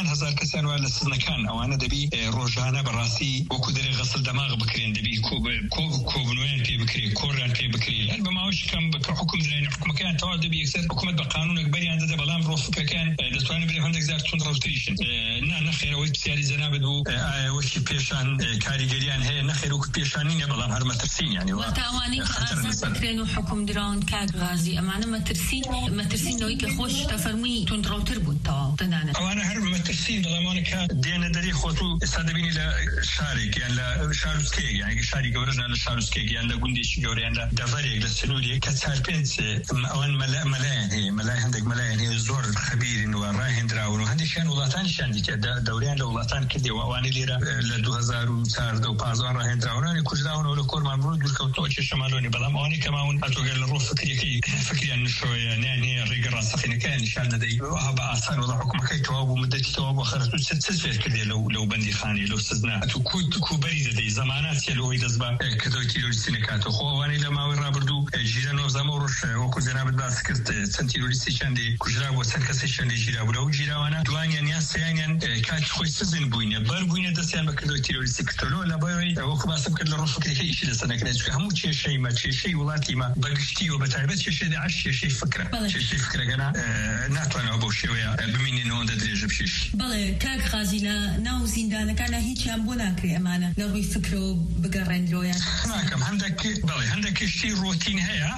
چەند هزار کەسیان وا لە سزنەکان ئەوانە دەبی ڕۆژانە بەڕاستی وەکو دەرێ غەسڵ دەماغ بکرێن دەبی کۆبنوێن پێ بکرێ کۆڕیان پێ بکرێ هەر بە ماوەش کەم بکە حکوم درێنە حکومەکان تەواو دەبی یەکسەر حکومەت بە قانونێک بەریان دەدە بەڵام ڕۆ فکرەکان دەتوانێت بێ هەندێک زار توندڕەوتریشن نەخێرەوەی پرسیاری جەنابەت بوو ئایا وەکی پێشان کاریگەریان هەیە نەخێر وەکو پێشان نینە بەڵام هەر مەترسین یعنی واتاوانی کەرێن و حکوم درراون کاک غازی ئەمانە مەترسینەوەی کە خۆش تەفەرمووی توندڕەوتر بوون تەواو تەنانەت ئەوانە هەر مەترسین بەڵامانە کە دێنە دەری خۆت و ئێستا دەبینی لە شارێک یان لە شارۆچکەیەک یعنی شاری گەورەژان لە شارۆچکەیەک یان لە گوندێکی گەورەیان لە دەڤەرێک لە سنوورێک کە 4-5 ئەوان مەلایەن هەیە هەندێک مەلایەن هەیە زۆر خەبیرن و ڕاهێنراون و هەندێکیان وڵاتانیشان دیکە دەوریان لە وڵاتان کردەوە ئەوانەی لێرە لە 2014 و 15 ڕاهێنراونانی کوژراونەوە لە کۆرمان بوو دوورکەوتەوە چێشەمالۆنی بەڵام ئەوانەی کەماون هەتۆگەر لە ڕۆ فکریان نشۆیە نیان ڕێگە ڕاستەقینەکەیان نیشان دەدەی بە ئاسان وڵا حکومەکەی تەواو بوو مدەتی تەواو بۆ خەرەت و چ فێر کردێ لەو بەندیخانەی لەو سزنا تو کوبەری دەدەی زەمانات چێ لەوەی دەست بە کردەوەی تیرۆریستی نەکاتەوە خۆ ئەوانەی لە ماوەی ڕابردوو ژیرە نۆزەمە و ڕۆژ وەکو جەنابەت باس کرد چەند تیرۆریستی چەندێ کوژرا بۆ چەند کەسێک چەندێ ژیرا بوو لەو ژیراوانە دوانیان یان سەیانیان کاتی خۆی سزن بووینە بەر بووینە دەستیان بە کردەوەی تیرۆریستی کردەوە لە بۆی وەکو باسم کرد لە ڕۆ فکرەکەی ئیشی لەسەر نەکرێت چونکە هەموو کێشەی وڵاتیمە بەگشتی و بەتایبەت کێشەی داعش کێشەی فکرە کێشەی فکرەکەنا ناتوانەوە بەو شێوەیە بمینێنەوە درێژە بشیش بەڵێ کاک غازی لە ناو زیندانەکانە هیچیان بۆ ناکرێ ئەمانە لە ڕووی فکرەوە بگەڕێنرۆیان ناکەم هەندێک شتی ڕۆتین هەیە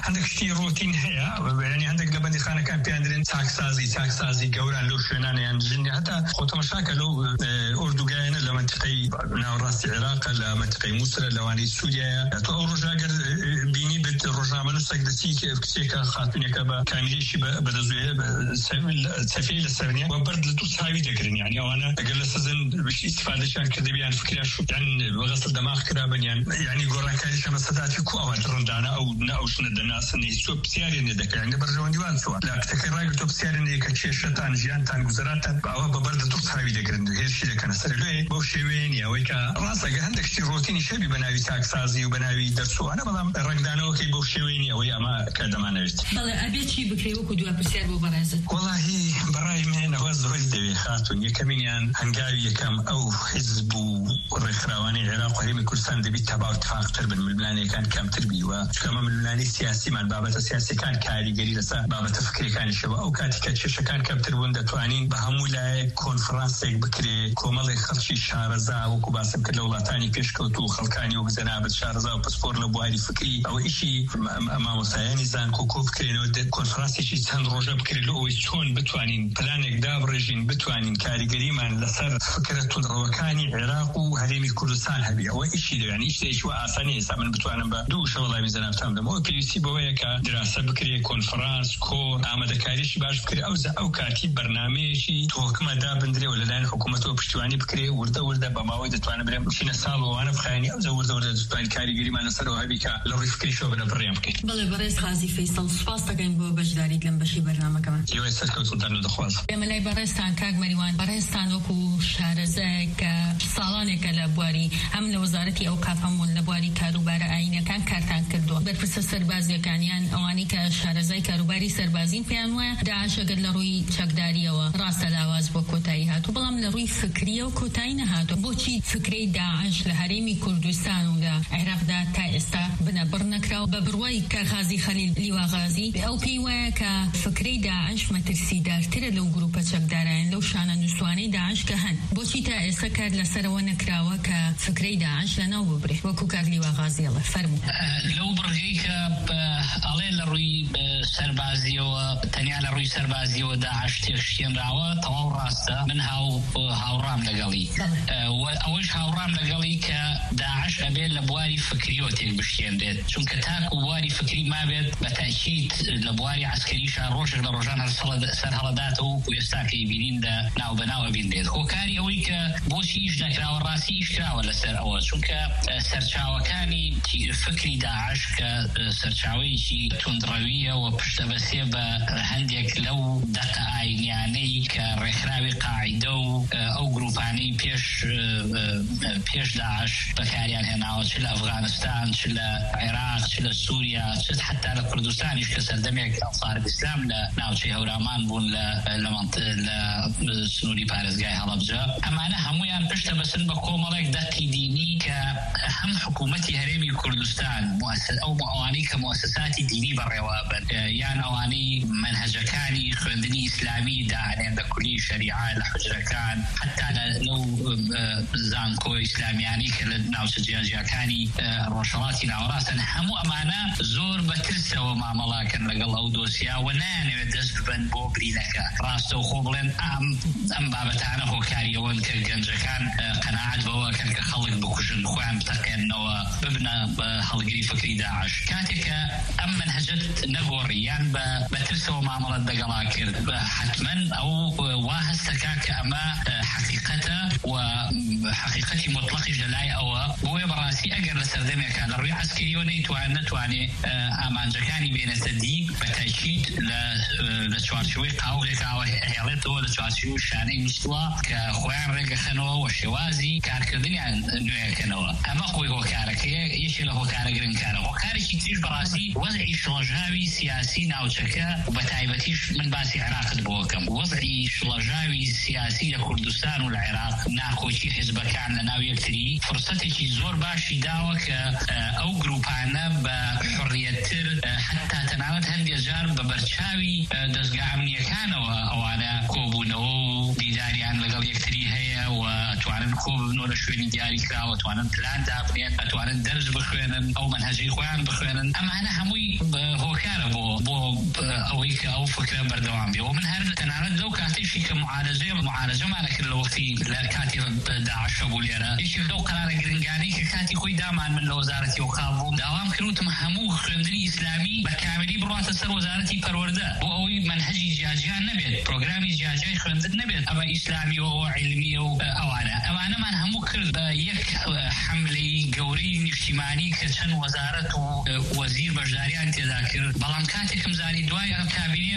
بەیانی هەندێک لە بەندیخانەکان پێیان درێن چاکسازی گەوران لەو شوێنانیان ژنی هەتا خۆتەمەشاکە لەو ئۆردوگایانە لە منتیقەی ناوەڕاستی عێراقە لە منتیقەی مووسرە لەوانەی سووریایە تۆ ئەو ڕۆژاگەر بینی بێت ڕۆژنامەنووسێک دەچی کچێکە خاتونێکە بە کامیلێکی بەدەزوێ چەفەی لە سەرنیە و بەرد لە دوو چاوی دەگرن یعنی ئەوانە ئەگەر لە سزن ئیستیفادەشیان کردە بیان فکریان شویان بەغەسڵ دەماغ کرابنیان یعنی گۆڕانکاریشە مەسەداتی کو ئەوان ڕندانە ئەو نەوشنە دەناسن هیچ پرسیاریان نەدەکەن لە بەرژەوەندیوان چوە لە کتەکەی ڕاگرتۆ پرسیاریان کە کێشەتان ژیانتان گوزەراتان ئەوە بە بەرد دوو چاوی دەگرن هێرشی دەکەنە سەر لێ بەو شێوەیە نیە ئەوەی کە ڕاستەگە هەندێک شتی ڕۆتینی شەبی بە ناوی چاکسازی و بە ناوی دەرسوانە بەڵام ڕنگدانەوەکەی بەو شێوەیە نیە ئەوەی ئەمە کە دەمانەوێت بەڵێ ئەبێ چی بکرێ وەکو دووە پرسیار بۆ بەڕێزت وەڵاهی بەڕای من ئەوە زۆری دەوێ خاتون یەکەمینیان هەنگاوی یەکەم ئەو حیزب و ڕێکخراوانی عێراق و هەرێمی کوردستان دەبێت تەباو اتفاقتر بن ململانیەکان کەمتر بیوە چکەمە ململانی سیاسیمان بابەتە سیاسیەکان کاریگەری لەسەر بابەتە فکرەکانیشەوە ئەو کاتی کە کێشەکان کەمتر بوون دەتوانین بە هەموو لایەک کۆنفرانسێک بکرێ کۆمەڵێک خەڵکی شارەزا وەکو باسم کرد لە وڵاتانی پێشکەوتوو و خەڵکانی وەک جەنابەت شارەزا و پسپۆر لە بواری فکری ئەوە ئیشی مامۆستایانی زانکۆ بکرێنەوە کۆنفرانسێکی چەند ڕۆژە بکرێت لە ئەوەی چۆن بتوانین پلانێک دابڕێژین بتوانین کاریگەریمان لەسەر فکرە توندڕەوەکانی عێراق و هەرێمی کوردستان هەبێ ئەوە ئیشی دەوێت ئیشتێکی وە ئاسانی ئێستا من بتوانم بە دوو شەوە وەڵامی جەنابتان بدەم ئەوە پێویستی بەوەیە کە دراسە بکرێ کۆنفرانس کۆر ئامادەکاریشی باش بکرێ ئەو کاتی بەرنامەیەکی تۆکمە دابندرێ و لەلایەن حکوومەتەوە پشتیوانی بکرێ وردە بە ماوەی دەتوانە بڵێم چینە ساڵ وانە بخایانی ئەو وردە دەتوانین کاریگەریمان لەسەرەوە هەبی کە لە ڕووی فکریشەوە بنە بڕێم بکەین. بەڵێ بەڕێز غازی فەیسەڵ سوپاس دەکەین بۆ بەشداریت لەم بەشی بەرنامەکەمان. ئێوە سەرکەوتنتان دەخوازم. ئێمە لای بەڕێزتان کاک مەریوان بەڕێزتان وەکو شارەزایەک کە ساڵانێکە لە بواری هەم لە وەزارەتی ئەوقاف هەموو لە بواری کاروبارە ئاینەکان کارتان کردووە بەرپرسە سەربازیەکانیان ئەوانەی کە شارەزای کاروباری سەربازین پێیان وایە داعش ئەگەر لە ڕووی چەکداریەوە ڕاستە لاواز بۆ کۆتایی هاتوو بەڵام لە ڕووی فکریە و کۆتایی نەهاتوو. بۆچی فکرەی داعش لە هەرێمی کوردستان و لە عێراقدا تا ئێستا بنەبڕ نەکراوە بە بڕوای کاغازی خەلیل لیواغازی ئەو پێی وایە کە فکرەی داعش مەترسیدارترە لەو گروپە چەکدارایان لەو شانە نووسوانەی داعش کە هەن بۆچی تا ئێستا کار لەسەرەوە نەکراوە کە فکرەی داعش لەناو ببرێ وەکو کاک لیواغازی ئەڵێ فەرموو. لەو بڕگەی کە ئەڵێ لە ڕووی سەربازیەوە تەنیا لە ڕووی سەربازیەوە داعش تێکشتێنراوە تەواو ڕاستە من هاوڕام لەگەڵی ئەوەش هاوڕام لەگەڵی کە داعش ئەبێت لە بواری فکریەوە تێک بشتێنرێت چونکە تاکو بواری فکری مابێت بە تاکید لە بواری عسکەریشا ڕۆژێک لە ڕۆژان سەر هەڵەداتەوە و ئێستاکەی بینین ناو بەناو ئەبیندێت هۆکاری ئەوەی کە بۆچی ئیش نەکراوە ڕاستی ئیش کراوە لەسەر ئەوە چونکە سەرچاوەکانی فکری داعش کە سەرچاوەیەکی توندڕەویە و پشتەبەسێ بە هەندێک لەو دەقە ئاینیانەی کە ڕێکخراوی قاعدە دو ئەو گروپانی پێش داعش بەکاریان هێناوە چ لە ئەفغانستان چ لە عێراق چ لە سووریا چ حتا لە کوردستانیش کە سەردەمێک ئەنصار الئیسلام لە ناوچەی هەورامان بوون لە سنووری پارێزگای هەڵەبجە. ئەمانە هەمویان پشتە بەسن بە کۆمەڵێک دەقی دینی کە هەم حکوومەتی هەرێمی کوردستان ئەوانەی کە مؤسساتی دینی بەڕێوە بن یان ئەوانەی منهەجەکانی خوێندنی ئیسلامی داهێن لە کولی شەریعە لە حوجرەکان حتا لەو زانکۆ ئیسلامیانی کە لە ناوچە جیاجیەکانی ڕۆژهەڵاتی ناوەڕاستن هەموو ئەمانە زۆر بەترسەوە مامەڵاکەن لەگەڵ ئەو دۆسیا و نانەوێت دەست ببەن بۆ برینەکە. ڕاستە و خۆ بڵێن ئەم بابەتانە هۆکاریەوەن کە گەنجەکان قەناعەت بەوەکەن کە خەڵک بکوژن خۆیان بتەقێنەوە ببنە بە هەڵگری فکری داعش. کاتێککە ئەم منهەجەت نەگۆڕی یان بە ترسەوە مامەڵەت لەگەڵا کرد حتما ئەو وا هەستەکە کە ئەمە حقیقەتە و حقیقەتی مطلقیش لەلای ئەوە بۆیە بەڕاستی ئەگەر لە سەردەمێکە لە ڕووی عەسکەریەوە نەتوانێت ئامانجەکانی بێنێتە دی بە تاکید لە چوارچوەی قاوغێکاوە هێڵێتەوە لە چوارچوەی شانەی مستووە کە خۆیان ڕێگەخەنەوە و شێوازی کارکردنیان نوێەکەنەوە. ئەمە خۆی هۆکارەکەیە یەکێ لە هۆکارە گرنگکارە. هۆکارێکی تریش بەڕاستی وەزعی شڵەژاوی سیاسی ناوچەکە و بە تایبەتیش من باسی عێراقت بۆ بکەم. وەزعی شڵەژاوی سیاسی لە کوردستان و لە عێراق ناکۆچی حیزبەکان لە ناو یەکتری فرسەتێکی زۆر باشی داوە کە ئەو گروپانە بە حڕیەتتر حتا تەنانەت هەندێک جار بە بەرچاوی دەستگا ئەمنیەکانەوە ئەوانە کۆبوونەوە و دیداریان لەگەڵ یەکتری هەیە و ئەتوانن کۆ ببنەوە لە شوێنی دیاریکراوە ئەتوانن پلان دابنێن ئەتوانن دەرس بخوێنن ئەو منهەجەی خۆیان بخوێنن. ئەمانە هەمووی هۆکارە بۆ ئەوەی کە ئەو فکرە بەردەوام بێ. و من هەر تەنانەت لەو کاتێکی کە معالەجەمانە کرد لە وەختی لە کاتی داعش بوو لێرە یەکێک لەو قەرارە گرنگانەی کە کاتی خۆی دامان من لە وەزارەتی ئەوقاف بووم داوام کردوتم هەموو خوێندنی ئیسلامی بە کاملی بڕاتە سەر وەزارەتی پەروەردە بۆ ئەوەی منهەجی جیاجیان نەبێت پرۆگرامی جیاجیای خوێندن نەبێت ئەمە ئیسلامی و عیلمیە و ئەوانەمان هەموو کرد بە یەک حملەی گەورەی نیشتیمانی کە چەند وەزارەت و وەزیر بەشداریان تێدا کرد. بەڵام کاتێکم زانی دوای ئەم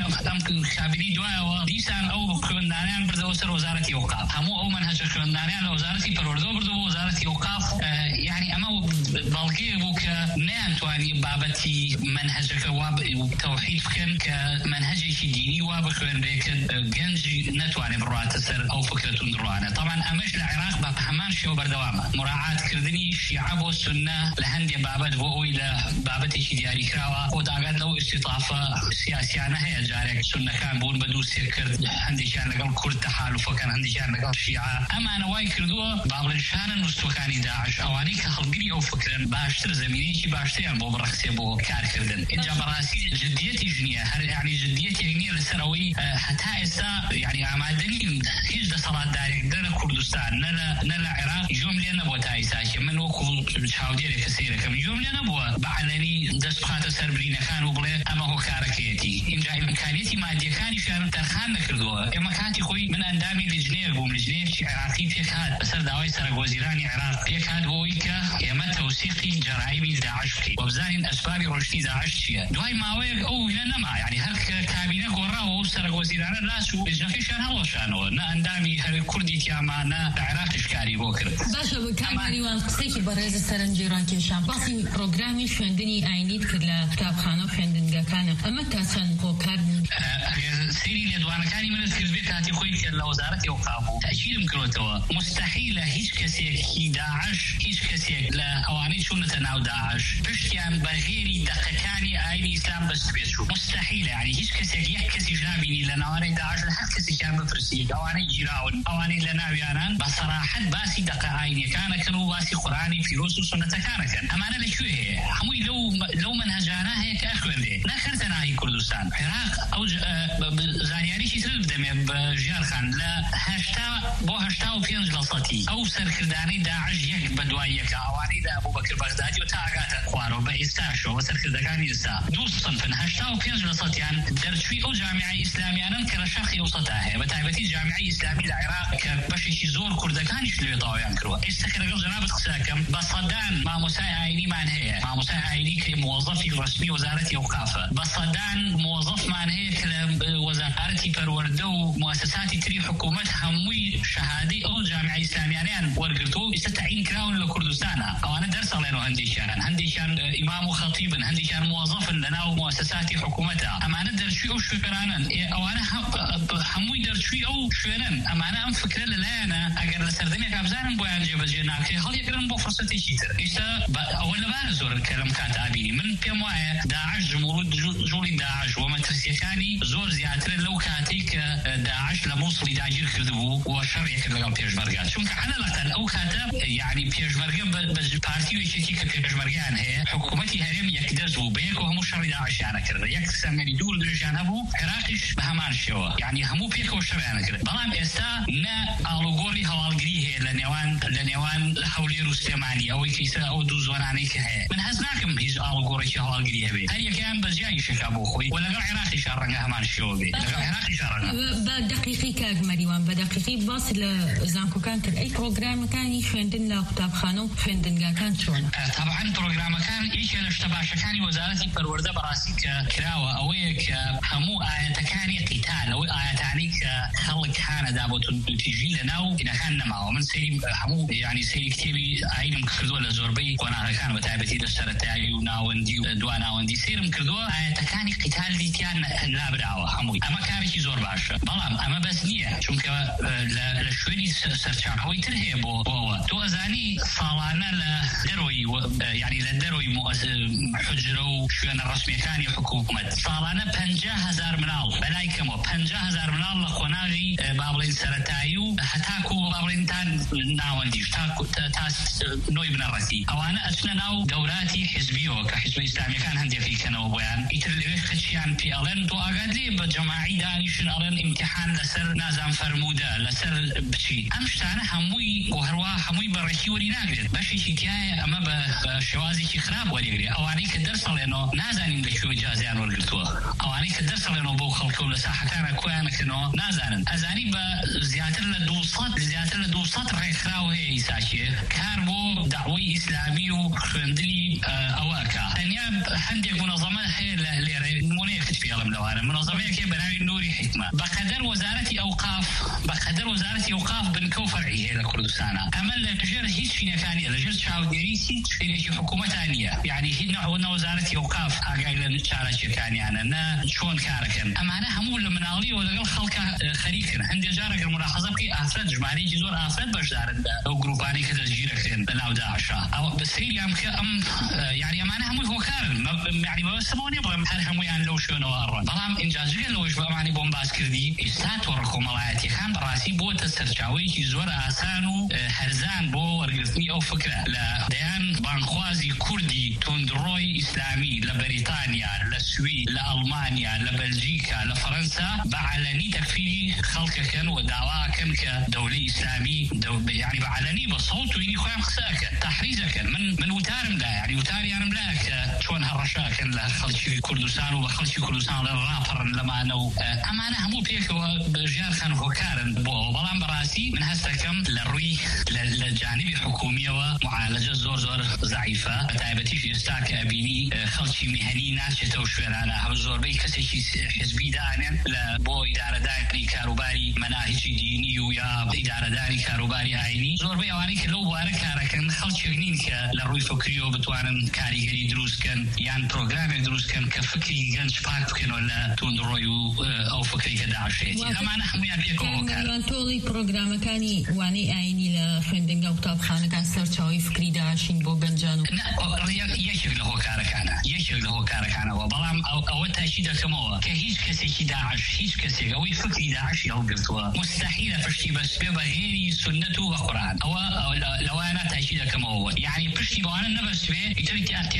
کابینی دوایەوە دیسان ئەو خوێندانیان بردەوە سەر وەزارەتی ئەوقاف. هەموو ئەو منهەجە خوێندانیان لە وەزارەتی پەروەردە بردەوە بۆ وەزارەتی ئەوقاف. یعنی ئەمە بەڵگەیە بوو کە نەیانتوانی بابەتی منهەجەکە وا تەوحید بکەن کە منهەجێکی دینی وا بخوێنرێ کە گەنجی نەتوانێت بڕاتە سەر ئەو فکرە توندڕوانە. طبعا ئەمەش لە عێراق بە هەمان شێوە بەردەوامە. مراعاتکردنی شیعە بۆ سونە لە هەندێک بابەت بۆ ئەوی لە بابەتێکی دیاریکراوە بۆ داگات لەو ئیستیطافە سیاسیانە هەیە. جارێک سونەکان بوون بە دوو سێ کرد هەندێکیان لەگەڵ کورد تەحالوفەکەن هەندێکیان لەگەڵ شیعە. ئەمانە وای کردووە با بڵێن شانە نووسەکانی داعش ئەوانەی کە هەڵگری ئەو فکرن باشتر زمینەیەکی باشتریان بۆ بڕەخسێ بۆ کارکردن. اینجا بەڕاستی جدیەتی ژنیە هەر یعنی جدیەتێک نییە لەسەر ئەوەی هەتا ئێستا یعنی ئامادە نین هیچ دەسەڵاتدارێک نە لە کوردستان نە لە عێراق جۆم لێ نەبووە تا ئێستاکە من وەکو چاودێرێکە سەیرەکەم جۆم لێ نەبووە بەعەلەنی دەست بخاتە سەر برینەکان و بڵێ ئەمە هۆکارەکەیەتی. اینجا ئیمکانیەتی مادیەکانیشیان تەرخان نەکردووە. ئێمە کاتی خۆی من ئەندامی لیژنەیەک بووم لیژنەیەکی عێراقی پێکهات بەسەر داوای سەرۆکوەزیرانی عێراق پێکهات بۆەوەی کە ئێمە تەوسیقی جەرایمی داعش بکەین و بزانین ئەسبابی ڕۆشتی داعش چییە. دوای ماوەیەک ئەو وینە نەما یعنی هەر کابینە گۆڕاوە و سەرۆکوەزیرانە لاس و لیژنەکەیشیان هەڵەشانەوە نە ئەندامی هەر کوردی تیامانە لە عێراقیش کاری بۆ کرد. باشە کامانیوان قسێکی بەڕێز سەرنجی ڕاکێشان باسی پرۆگرامی خوێندنی ئاینیت کرد لە کتابخانە و خوێندنگەکانە ئەمە تا چەند هۆکار سری لێدوانەکانی منت کرد بێ کاتی خۆی کرد لە وەزارەتی ئەوقاف بوو تەکیدم کردەوە مستحیلە هیچ کەسێکی داعش هیچ کەسێک لە ئەوانەی چوونەتە ناو داعش پشتیان بەغێری دەقەکانی ئاینی ئیسلام بەست بێت چوو مستحیلە یعنی هیچ کەسێک یەک کەسیش نابینی لە ناوانەی داعش لە هەر کەسێکیان بپرسیت ئەوانەی گیراون ئەوانەی لە ناویانان بە سەراحەت باسی دەقە ئاینیەکانەکەن و باسی قورئانی پیرۆز و سونەتەکانەکەن ئەمانە لەکوێ هەیە هەمووی لەو منهەجانە هەیە کە خوێندێ نەکردە ناهی کوردستان عێراق ئەو زانیاریی تر بدەمێ بە ژیار خان لە 80 بۆ 85% ئەو سەرکردانەی داعش یەک بەدوای یەکە ئەوانەی دا ئەبوبەکر بەغدادی و تا ئاگاتە خوارەوە بە ئێستاشەوە سەرکردەکانی ئێستا دوو صنفن 85%یان دەرچووی ئەو جامعە ئیسلامیانن کە لە شەرقی ئەوسەتا هەیە بە تایبەتی جامعەی ئیسلامی لە عێراق کە بەشێکی زۆر کوردەکانیش لەوێ تەواویان کردووە. ئێستا کە لەگەڵ جەنابەت قسەکەم بە سەدان مامۆستای ئاینیمان هەیە، مامۆستای ئاینی کە موظفی ڕسمی وەزارەتی ئەوقافە، بە سەدان موظفمان هەیە کە لە وەزارەتی پەروەردە و موسساتی تری حکوومەت هەمووی شەهادەی ئەو جامعە ئیسلامیانیان وەرگرتووە و ئێستا تعیین کراون لە کوردستانە. ئەوانە دەرسەڵێنەوە هەندێکیان ئیمام و خەتیبن، هەندێکیان موظفن لەناو موسساتی حکوومەتە. ئەمانە دەرچووی ئەو شوێنانن، ئەوانە هەمووی دەرچووی ئەو شوێنن. ئەمانە ئەم فکرە لەلایەنە ئەگەر لە سەردەمێک ئابزانن بۆیان جێبەجێ ناکرێ هەڵیەکرن بۆ فرسەتێکی تر. ئێستا ئەوە لەبارە زۆر کە لەم کاتە ئابینی من پێم وایە داعش جوڵی داعش و مەترسیەکانی زۆر زیاترە لەو کاتەی کە داعش لە مووسڵی داگیر کردبوو و شەڕێکرد لەگەڵ پێشمەرگە، چونکە عەلەقەن ئەو کاتە یعنی پێشمەرگە بە پارتی وێکێکی کە پێشمەرگیان هەیە حکوومەتی هەرێم یەکدەست بوو بە یەکەوە هەموو شەڕی داعشیانە کرد، یەک سەنگەری دوور درێژیان هەبوو، عێراقیش بە هەمان شێوە یعنی هەموو پێکەوە شەڕیانە کرد. بەڵام ئێستا نە ئاڵوگۆڕی هەواڵگری هەیە لە نێوان هەولێر و سلێمانی ئەوەی کەیستا ئەو دوو زۆرانەی کە هەیە. من حەز ناکەم هیچ ئاڵوگۆڕێکی هەواڵگری هەبێت، هەر یەکیان بەجیایی شەکا بۆ خۆی و لەگەڵ عێراقیشا ڕەنگە هەمان شێوە بێت. لەگەڵ عێراقیشا ڕەنگە بە دقیقی کاگمەریوان بە دقیقی باسی لە زانکۆکان کرد. ئەی پرۆگرامەکانی خوێندن لە قوتابخانە و خوێندنگاکان چۆنە؟ طبعا پرۆگرامەکان یەکێ لە شتە باشەکانی وەزارەتی پەروەردە بەڕاستی کە کراوە ئەوەیە کە هەموو ئاەتەکانی قیتال ئەوەی ئاەتانی کە خەڵک هانەدا بۆ توتیژی لەناو دینەکان نەماوە. من سەیری هەموو یعنی سەیری کتێبی ئاینم کردووە لە زۆربەی قۆناغەکان بە تایبەتی لە سەرەتایی و ناوەندی و دواناوەندی سەیرم کردووە ئاەتەکانی قیتال دیتیان لابراوە هەمووی. ئەمە کارێکی زۆر باشە، بەڵام ئەمە بەس نییە، چونکە لە شوێنی سەرچاوەی تر هەیە بۆەوە. تۆ ئەزانی ساڵانە لە دەرۆی یعنی لە دەرۆی حجرە و شوێنە ڕسمیەکانی حکوومەت ساڵانە 50,000 مناڵ بەلای کەمەوە 50,000 مناڵ لە قۆناغی با بڵێن سەرەتایی و هەتاکو با بڵێن تا ناوەندیش تا نۆی بنەڕەتی ئەوانە ئەچنە ناو دەوراتی حیزبیەوە کە حیزبە ئیسلامیەکان هەندێکی کەنەوە بۆیان ئیتر لەوێ خەچیان پێ ئەڵێن تۆ ئاگات لێ بە جەماعی دانیشن ئەڵێن ئیمتیحان لەسەر نازان فەرموودە لەسەر بچی. ئەم شتانە هەمووی و هەروە هەمووی بەڕێکی وەری ناگرێت، بەشێکی تایە ئەمە بە شێوازێکی خراپ وەریگرێ. ئەوانەی کە دەرسەڵێنەوە نازانین لەکوێ جازیان وەرگرتووە، ئەوانەی کە دەرسەڵێنەوە بۆ خەڵکە و لە ساحەکانە کۆیانەکەنەوە نازانن. ئەزانی بە زیاتر لە 200 ڕێکخراو هەیە ئیساکێ کار بۆ داوای ئیسلامی و خوێندنی ئەوەکە. تەنیا هەندێک منەظەمە هەیە لێرە نمونەیەکت پێڵم لەوانە منەظەمەیەکێ بە ناوی نوری حکمە بەقەدەر وەزارەتی ئەوقاف بنکە و فەرعی هەیە لە کوردستانە. ئەمە لەژێر هیچ شینەکانی لەژێر چاودێری هیچ شوێنێکی حکوومەتان نییە، یعنی هیچ نەوە وەزارەتی ئەوقاف ئاگای لە چارەکیەکانیانە نە چۆن کارەکەن. ئەمانە هەموو لە مناڵیەوە لەگەڵ خەڵکە خەریکن. هەندێک جارێک ملاحەزە بکەی ئافرەت ژمارەیەکی زۆر ئافرەت بەشدارن ئەو گروپانی کە دەستگیرەکرێن لەناو داعشا. ئەوە بەسەیریان کە ئەم یعنی ئەمانە هەمووی هۆکارن، یعنی بەبەستەوە نیە بڵێم هەر هەمویان لەو شوێنەوە ئەڕۆن. بەڵام ئینجا جگە لەوەش بە ئەمانی بۆم باس کردی ئێستا تۆڕە کۆمەڵایەتیەکان بەڕاستی بۆتە سەرچاوەیەکی زۆر ئاسان و هەرزان بۆ وەرگرتنی ئەو فکرە لە دەیان بانخوازی کوردی تۆندڕۆی ئیسلامی لە بەریتانیا لە سوید لە ئەڵمانیا لە بەلجیکا لە فەرەنسا بەعەلەنی تەکفیری خەڵکەکەن و داواکەن کە دەوڵەی ئیسلامی یعنی بەعەلەنی بە سەوت و هینی خۆیان قسەکەن تەحریزەکەن. من وتارم لا یعنی وتاریانم لا کە چۆن هەڕەشاکەن لە خەڵکی کوردستان و بە خەڵکی کوردستان لە ڕاپەڕن لەمانە و ئەمانە هەموو پێکەوە ژیان خان هۆکارن بۆەوە. بەڵام بەڕاستی من هەستەکەم لە ڕووی لە جانبی حکومیەوە معالەجە زۆر ضعیفە، بە تایبەتیش ئێستا کە ئەبینی خەڵکی میهەنی ناچێتەوە شوێنانە هەم زۆربەی کەسێکی حزبی دانێن لە بۆ ئیدارەداری کاروباری مەناهیجی دینی و یا ئیدارەداری کاروباری ئاینی زۆربەی ئەوانەی کە لەو بوارە کارەکەن خەڵکێک نین کە لە ڕووی فکریەوە بتوانن کاریگەری دروستکەن یان پرۆگرامێک دروستکەن کە فکری گەنج پاک بکەنەوە لە توندڕۆی و ئەو فکری کە داعشێتی. ئەمانە هەمویان پێکەوە کارن. تۆڵی پرۆگرامەکانی وانەی ئاینی لە خوێندنگە و قوتابخانەکان سەرچاوی فکری داعشین بۆ گەنجان و یەکێک لە هۆکارەکانەوە. بەڵام ئەوە تاکی دەکەمەوە کە هیچ کەسێکی داعش هیچ کەسێک ئەوەی فکری داعشی هەڵگرتووە مستحیلە پشتی بەسپێ بە هێری سنەت و بە قورئان. ئەوە لەوانە تاکی دەکەمەوە، یعنی پشتی بەوانە نەبەسبێ ئیتر تێگەشتنی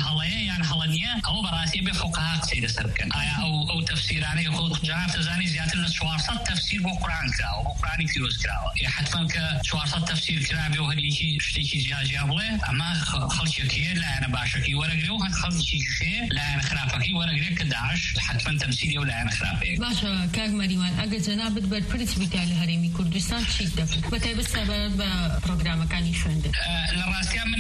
هەڵەیە یان هەڵەنیە ئەو بەڕاستی بێ فقها قسەی لەسەر بکەن ئایا ئەو تەفسیرانەی خۆ جەناب تەزانی زیاتر لە 400 تەفسیر بۆ قورئان کراوە بۆ قورئانی پیرۆز کراوە حتما کە 400 تەفسیر کرابێ و هەریەکی شتێکی جیاجیا بڵێ ئەمە خەڵکێکەیە لایەنە باشەکەی وەرەگرێ و هەر خەڵکی شێ لایەنە خراپەکەی وەرەگرێ کە داعش حتما تەمسیلی و لایەنە خراپەیە. باشە کاک مەریوان ئەگەر جەنابەت بەرپرس بیکا لە هەرێمی کوردستان چیت دەکەیت بەتایبەت سەبارەت بە پرۆگرامەکانی خوێندن؟ لە ڕاستیە من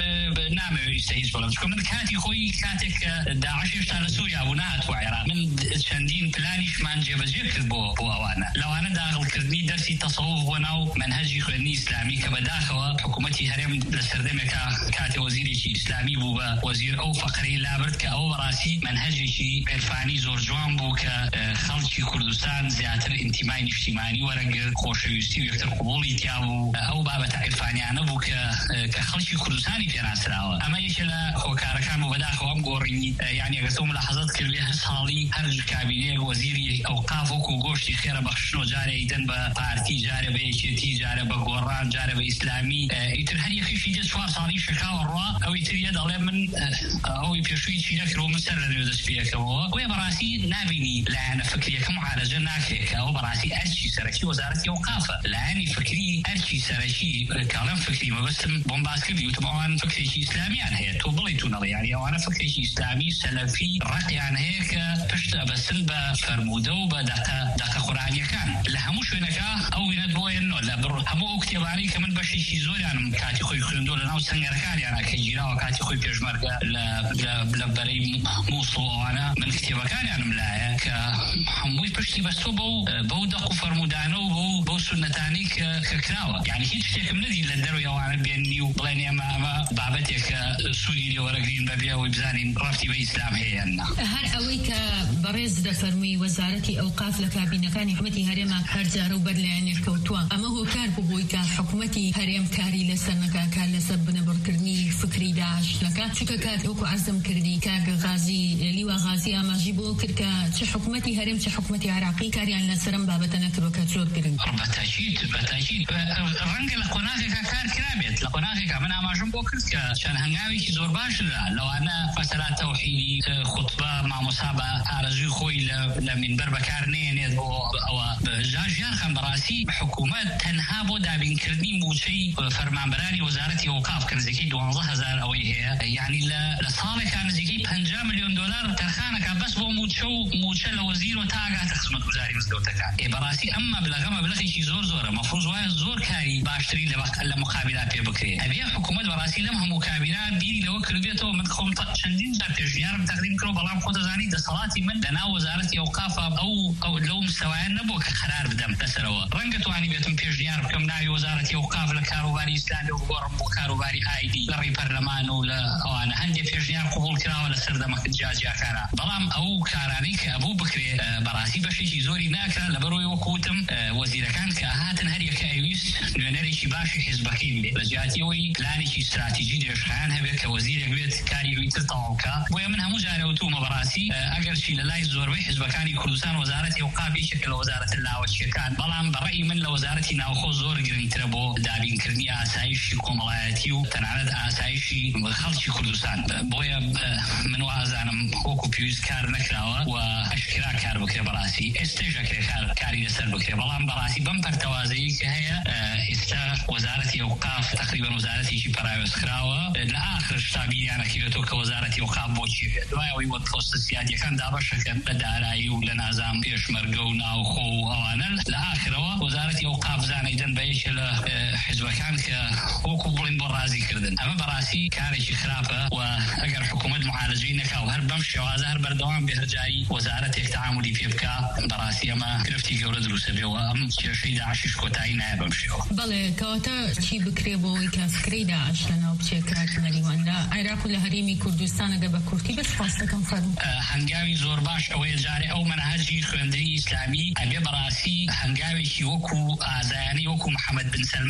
نامەوێت هیچ بڵم چونکە من کاتی خۆی کاتێک کە داعش هێشتا لە سووریا بوو نهاتوە عێراق من چەندین پلانیشمان جێبەجێ کرد بۆ ئەوانە لەوانە داخڵکردنی دەرسی تەسەوف بۆ ناو منهەجی خوێندنی ئیسلامی کە بەداخەوە حکوومەتی هەرێم لە سەردەمێکە کاتێ وەزیرێکی ئیسلامی بوو بە وەزیر ئەو فەقرەی لابرد کە ئەو بەڕاستی منهەجێکی عێرفانی زۆر جوان بوو کە خەڵکی کوردستان زیاتر ئینتیمای نیشتیمانی وەرەگرت خۆشەویستی و یەکتر قبوڵی تیا بوو ئەو بابەتە عێرفانیانە بوو کە خەڵکی کوردستانی پێناسراوە ئەمە یەکێ لە هۆکارەکان و بەداخەوە ئەم گۆڕینی یعنی ئەگەر تۆ ملاحەزەت کردی هەر ساڵی هەر کابینەیەک وەزیری ئەوقاف وەکو گۆشتی خێرە بەخشنەوە جارێ ئیدەن بە پارتی جارێ بە یەکێتی جارێ بە گۆڕان جارێ بە ئیسلامی ئیتر هەر یەکیشی دێ 4 ساڵی شەکاوە ڕوا ئەوی تریە دەڵێ من ئەوی پێشووی چی نەکرەوە من سەر لەنوێ دەست پێیەکەوە وێ بەڕاستی نابینی لایەنە فکریەکە معالەجە ناکرێت کە ئەو بەڕاستی ئەرچی سەرەکی وەزارەتی ئەوقافە لایەنی فکری ئەرچی سەرەکی کاڵم فکری مەبەستم بۆم باس کردی وتم ئەوان فکرێکی ئیسلامیان هەیە تۆ بڵێ تو نەڵێ یعنی ئەوانە فکرێکی ئیسلامی سەلەفی ڕقیان هەیە کە پشت ئەبەستن بە فەرموودە و بە دەقە قورئانیەکان لە هەموو شوێنەکە ئەو وینەت بۆیەنەوە لە هەموو ئەو کتێبانەی کە من بەشێکی زۆریانم کاتی خۆی خوێندۆ لەناو سەنگەرەکانیانە کە گیراوە کاتی خۆی پێشمەرگە لە بەرەی مووسڵ ئەوانە من کتێبەکانیانم لایە کە هەمووی پشتی بەستۆ بەو دەق و فەرمودانە و بەو سونەتانی کە کراوە یعنی هیچ شتێکم نەدی لە دەروی ئەوانە بێننی و بڵێن ئەمە بابەتێکە سوودی لێوەرەگرین بەبێ ئەوەی بزانین ڕەفتی بە ئیسلام هەیە هەر ئەوەی کە بەڕێز دەفەرمووی وەزارەتی ئەوقاف لە کابینەکانی حکوومەتی هەرێما هەرجارە و بەرلایەنێک کەوتووە ئەمە هۆکار بووی کە حکوومەتی هەرێم کاری لەسەر نەکا کار لەسەر بنەبڕکردنی فکری داعش نەکات چونکە کات وەکو عەرزم کردی کاگە غازی لیوا غازی ئاماژی بۆ کرد کە چ حکوومەتی هەرێم چ حکوومەتی عێراقی کاریان لەسەرم بابەتە نەکردوە کە زۆر گرنگ بەتاکید ڕەنگە لە قۆناغێکا کار کرابێت لە قۆناغێکا من ئاماژەم بۆ کرد کە چەند هەنگاوێکی زۆر باشدا لەوانە مەسەلا تەوحیدی خوتبە مامۆسا بە ئارەزوی خۆی لە مینبەر بەکار نێنێت بۆ ئەوە ژیان خەم بەڕاستی حکوومەت تەنها بۆ دابینکردنی موچەی فەرمانبەرانی وەزارەتی ئەوقاف کە نزیکەی 12000 ئەوەی هەیە یعنی لە ساڵێکا نزیکەی 50 ملیۆن دلار تەرخانەکە بەس بۆ موچە لە وەزیر و تا ئاگاتە خزمەتگوزاری مزگەوتەکان بەڕاستی ئەم مەبلەغە مەبلەغێکی زۆرە مەفروض وایە زۆر کاری باشتری لە مقابلات پێ بکرێت ئەبێ حکوومەت بەڕاستی لەم هەموو کابینات بیری لەوە کردبێتەوە من خۆم چەندین جار پێشنیارم تەقدیم کردەوە بەڵام خۆ دەزانی دەسەڵاتی من لەناو وەزارەتی ئەوقاف ئەو لەو مستەوایە نەبووە کە قەرار بدەم لەسەرەوە ڕەنگە توانی بێتم پێشنیار بکەم ناوی وەزارەتی ئەوقاف لە کاروباری ئیسلامی و بگۆڕم بۆ کاروباری ئایدی لە ڕێی پەرلەمان و لە ئەوانە هەندێک پێشنیار قبوڵ کراوە لە سەردەمەکە جیاجیاکانە بەڵام ئەو کارانەی کە ئەبوو بکرێت بەڕاستی بەشێکی زۆری ناکرا لەبەرەوەی وەکوتم وەزیرەکان کە هاتن هەر یەکە ئەویست نوێنەرێکی باشی حیزبەکەی بێت لە جیاتیەوەی پلانێکی استراتیژی دێشخایان هەبێت کە وەزیرێک بێت کاری ڕووی تر تەواوکە بۆیە من هەموو جارە وتومە بەڕاستی ئەگەر چی لە لای زۆربەی حیزبەکانی کوردستان وەزارەتی ئەوقاف یەکێکە لە وەزارەتە لاوەچیەکان بەڵام بەڕێی من لە وەزارەتی ناوخۆ زۆر گرنگترە بۆ دابینکردنی ئاسایشی کۆمەڵایەتی و تەنانەت ئاسایشی خەڵکی کوردستان بۆیە من وازانم وەکو پێویست کار نەکراوە و ئەشکرا کار بکرێ بەڕاستی ئێستێژەکرێ کاری لەسەر بکرێ بەڵام بەڕاستی بەم پەرتەوازەیی کە هەیە ئێستا وەزارەتی ئەوقاف تقریبا وەزارەتێکی پەراوێزکراوە لە ئاخر شتابیریانەکەوێتەوە کە وەزارەتی ئەوقاف بۆچی بێت دوایەوەی وەک پۆستە سیادیەکان دابەشەکەن لە دارایی و لە نازام پێشمەرگە و ناوخۆ و ئەوانە لە ئاخرەوە وەزارەتی ئەوقاف زانەیدەن بە یەکێ لە حیزبەکان کە وەکو بڵین بۆ ڕازیکردن ئەمە بەڕاستی کارێکی خراپە و ئەگەر حکوومەت معالەجەی نەکا و هەر بەم شێوازە هەر بەردەوام بێ هەرجاری وەزارەتێک تەعاملی پێ بکا بەڕاستی ئەمە گرفتی گەورە دروستە بێەوە ئەم کێشەی داعشیش کۆتایی نایە بەم شێوە. بەڵێ کەواتە چی بکرێ بۆەوەی کە فکرەی داعش لەناو بچێت نەریوان لە عێراق و لە هەرێمی کوردستانەگە بە کورتی بەس خواستەکەم فەرموو هەنگاوی زۆر باش ئەوەیە جارێ ئەو منهەجی خوێندنی ئیسلامی ئەبێ بەڕاستی هەنگاوێکی وەکو ئازایانی وەکو محەممەد بن سەلمان بن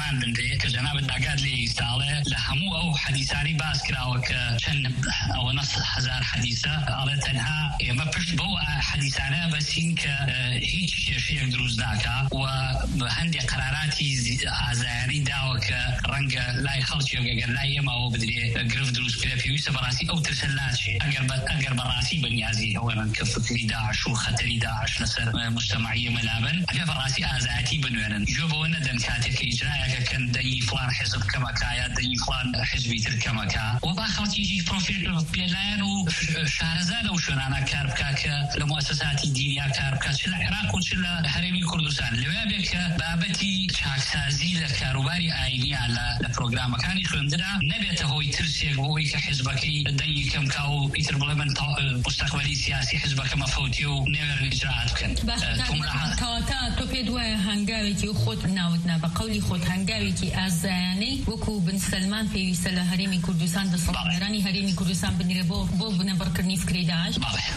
بێ کە جەنابەت ئاگاد لێ ئیستاڵێ لە هەموو ئەو حەدیثانی باس کراوە کە چەند ئەوە 9,000 حەدیثە ئەڵێ تەنها ئێمە پشت بەو حەدیثانە بەسین کە هیچ کێشەیەک دروست ناکا و هەندێک قراراتی ئازایانی داوە کە ڕەنگە لای خەڵکیێک ئەگەر لای ئێمەوە بدرێ گرفت دروست کرێ پێویستە بەڕاستی ئەو ترسە ناچێ ئەگەر بەڕاستی بەنیازی ئەوەن کە فکری داعش و خەتەری داعش لەسەر مجتەمعی مەلابن ئەگەر بەڕاستی ئازایەتی بنوێنن جۆ بەوە نەدەن کاتێک کە ئیجرایەکەکەن دەنگی فڵان حزب کەمەکە یا دەنگی فڵان حزبی تر کەمەکە و با خەڵکیشی پێلایەن و شارەزاد ئەو شوێنانە کار بکا کە لە موسساتی دینیا کار بکات چ لە عێراق و چ لە هەرێمی کوردستان لەوێ بێت کە بابەتی چاکسازی لە کاروباری ئاینیان لە پرۆگرامەکانی خوێندرا نەبێتە هۆی ترسێک بۆ ئەوەی کە حیزبەکەی دەنگی کەمکا و ئیتر بڵێ من مستەقبەلی سیاسی حیزبەکەمە فەوتی و نێوێرن ئیجراعات بکەن. کەواتە تۆ پێت وایە هەنگاوێکی خۆت ناوتنا بە قەولی خۆت هەنگاوێکی ئازایانەی وەکو بن سەلمان پێویستە لە هەرێمی کوردستان دەسەڵاتدارانی هەرێمی کوردستان بنیرە بۆ بنەبڕکردنی فکری داعش.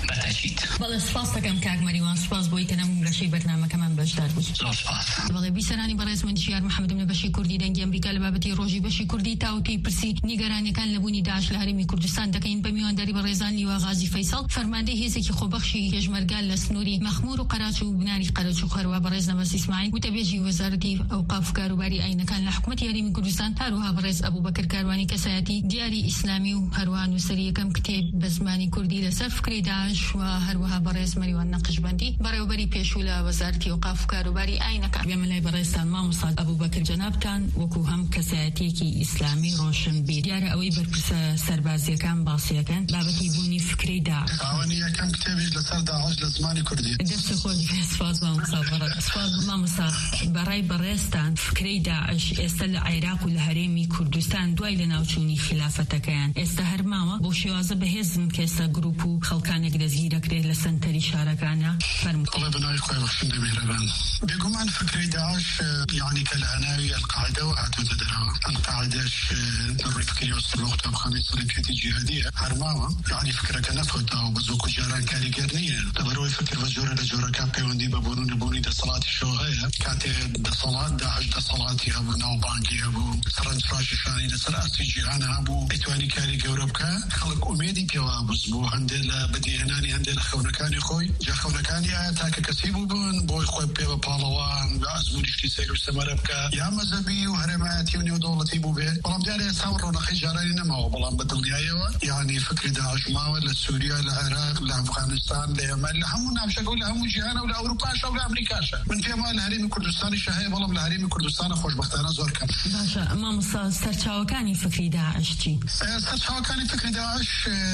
بەڵێ سپاس دەکەم کاک مەریوان سپاس بۆی کە نەمونگەشەی بەرنامەکەمان بەشدار بوویت. بەڵێ بیسەرانی بەڕێزمەندی شیار محەممەدم لە بەشی کوردی دەنگی ئەمریکا لە بابەتی ڕۆژی بەشی کوردی تاوتی پرسی نیگەرانیەکان لە بوونی داعش لە هەرێمی کوردستان دەکەین بە میوانداری بەڕێزان لیوا غازی فەیسەڵ فەرماندەی هێزێکی خۆبەخشی پێشمەرگا لە سنووری مەخمور و قەراچ و بناری قەرەچ و خەروە بەڕێز نەمەس ئیسماعیل وتەبێژی وەزارەتی ئەوقاف و کاروباری ئاینەکان لە حکوومەتی هەرێمی کوردستان هەروەها بەڕێز ئەبوبەکر کاروانی کەسایەتی دیاری ئیسلامی و هەروەها نووسەری یەکەم کتێب بە زمانی کوردی لەسەر فکری داعش و هەروەها بەڕێز مەریوان نەقشبەندی بەڕێوەبەری پێشوو لە وەزارەتی ئەوقاف و کاروباری ئاینەکان. ئێمە لای بەڕێزتان مامۆستا ئەبوبەکر جەنابتان وەکو هەم کەسایەتیەکی ئیسلامی ڕۆشن بیر دیارە ئەوەی بەرپرسە سەربازیەکان باسیەکەن بابەتی بوونی فکری داعش. ئەوەنی یەکەم کتێبیش لەسەر داعش لە زمانی کوردی. دەست خۆش سپاس مامۆستا سپاس مامۆستا. بەڕای بەڕێزتان فکرەی داعش ئێستا لە عێراق و لە هەرێمی کوردستان دوای لە ناوچوونی خلافەتەکەیان ئێستا هەرماوە بۆ شێوازە بەهێزم کە ئێستا گروپ و خەڵکانێک دەستگیرەکرێت لە سەنتەری شارەکانە فەرموو. بەڵێ بنای خۆی بەخشندە میهرەبان بێگومان فکرەی داعش یعنی کە لە هەناوی القاعدە و هاتووەتە دەرەوە القاعدەش ڕووی فکری و سلوک تابخانەی سەلەفیەتی جیهادیە هەرماوە یعنی فکرەکە نەفەوتاوە بە زۆک و جاران کاریگەر نییە لەبەرەوەی فکر بە جۆرە لە جۆرەکان پەیوەندی بە بوون و نەبوونی دەسەڵاتی شەوە هەیە کاتێ دەسەڵات داعش دەسەڵاتی هەبوو ناوبانگی هەبوو سەرنجڕاشیشانی لەسەر ئاستی جیهانە هەبوو ئەیتوانی کاری گەورە بکە خەڵک ئومێدی پێوە بووز بوو هەندێک لە بەدیهێنانی هەندێک لە خەونەکانی خۆی جا خەونەکانی ئایا تاکە کەسی بوو بوون بۆی خۆی پێ بە پاڵەوان بە ئەزمونیشتی سەیر و سەمەرە بکە یا مەزەبی و هەرێمایەتی و نێودەوڵەتی بوو بێت بەڵام دیارە ئێستا ڕۆنەقەی جارانی نەماوە بەڵام بە دڵنیایەوە یعنی فکری داعش ماوە لە سووریا لە عێراق لە ئەفغانستان لە یەمەن لە هەموو ناوچەکە و لە هەموو جیهانە و لە ئەوروپاشە و لە ئەمریکاشە من پێم وایە لە هەرێمی کوردستانیش هەیە بەڵام لە هەرێمی کوردستانە خۆشبەختانە زۆر کەم. باشە مامۆستا سەرچاوەکانی فکری داعش چی؟ سەرچاوەکانی فکری داعش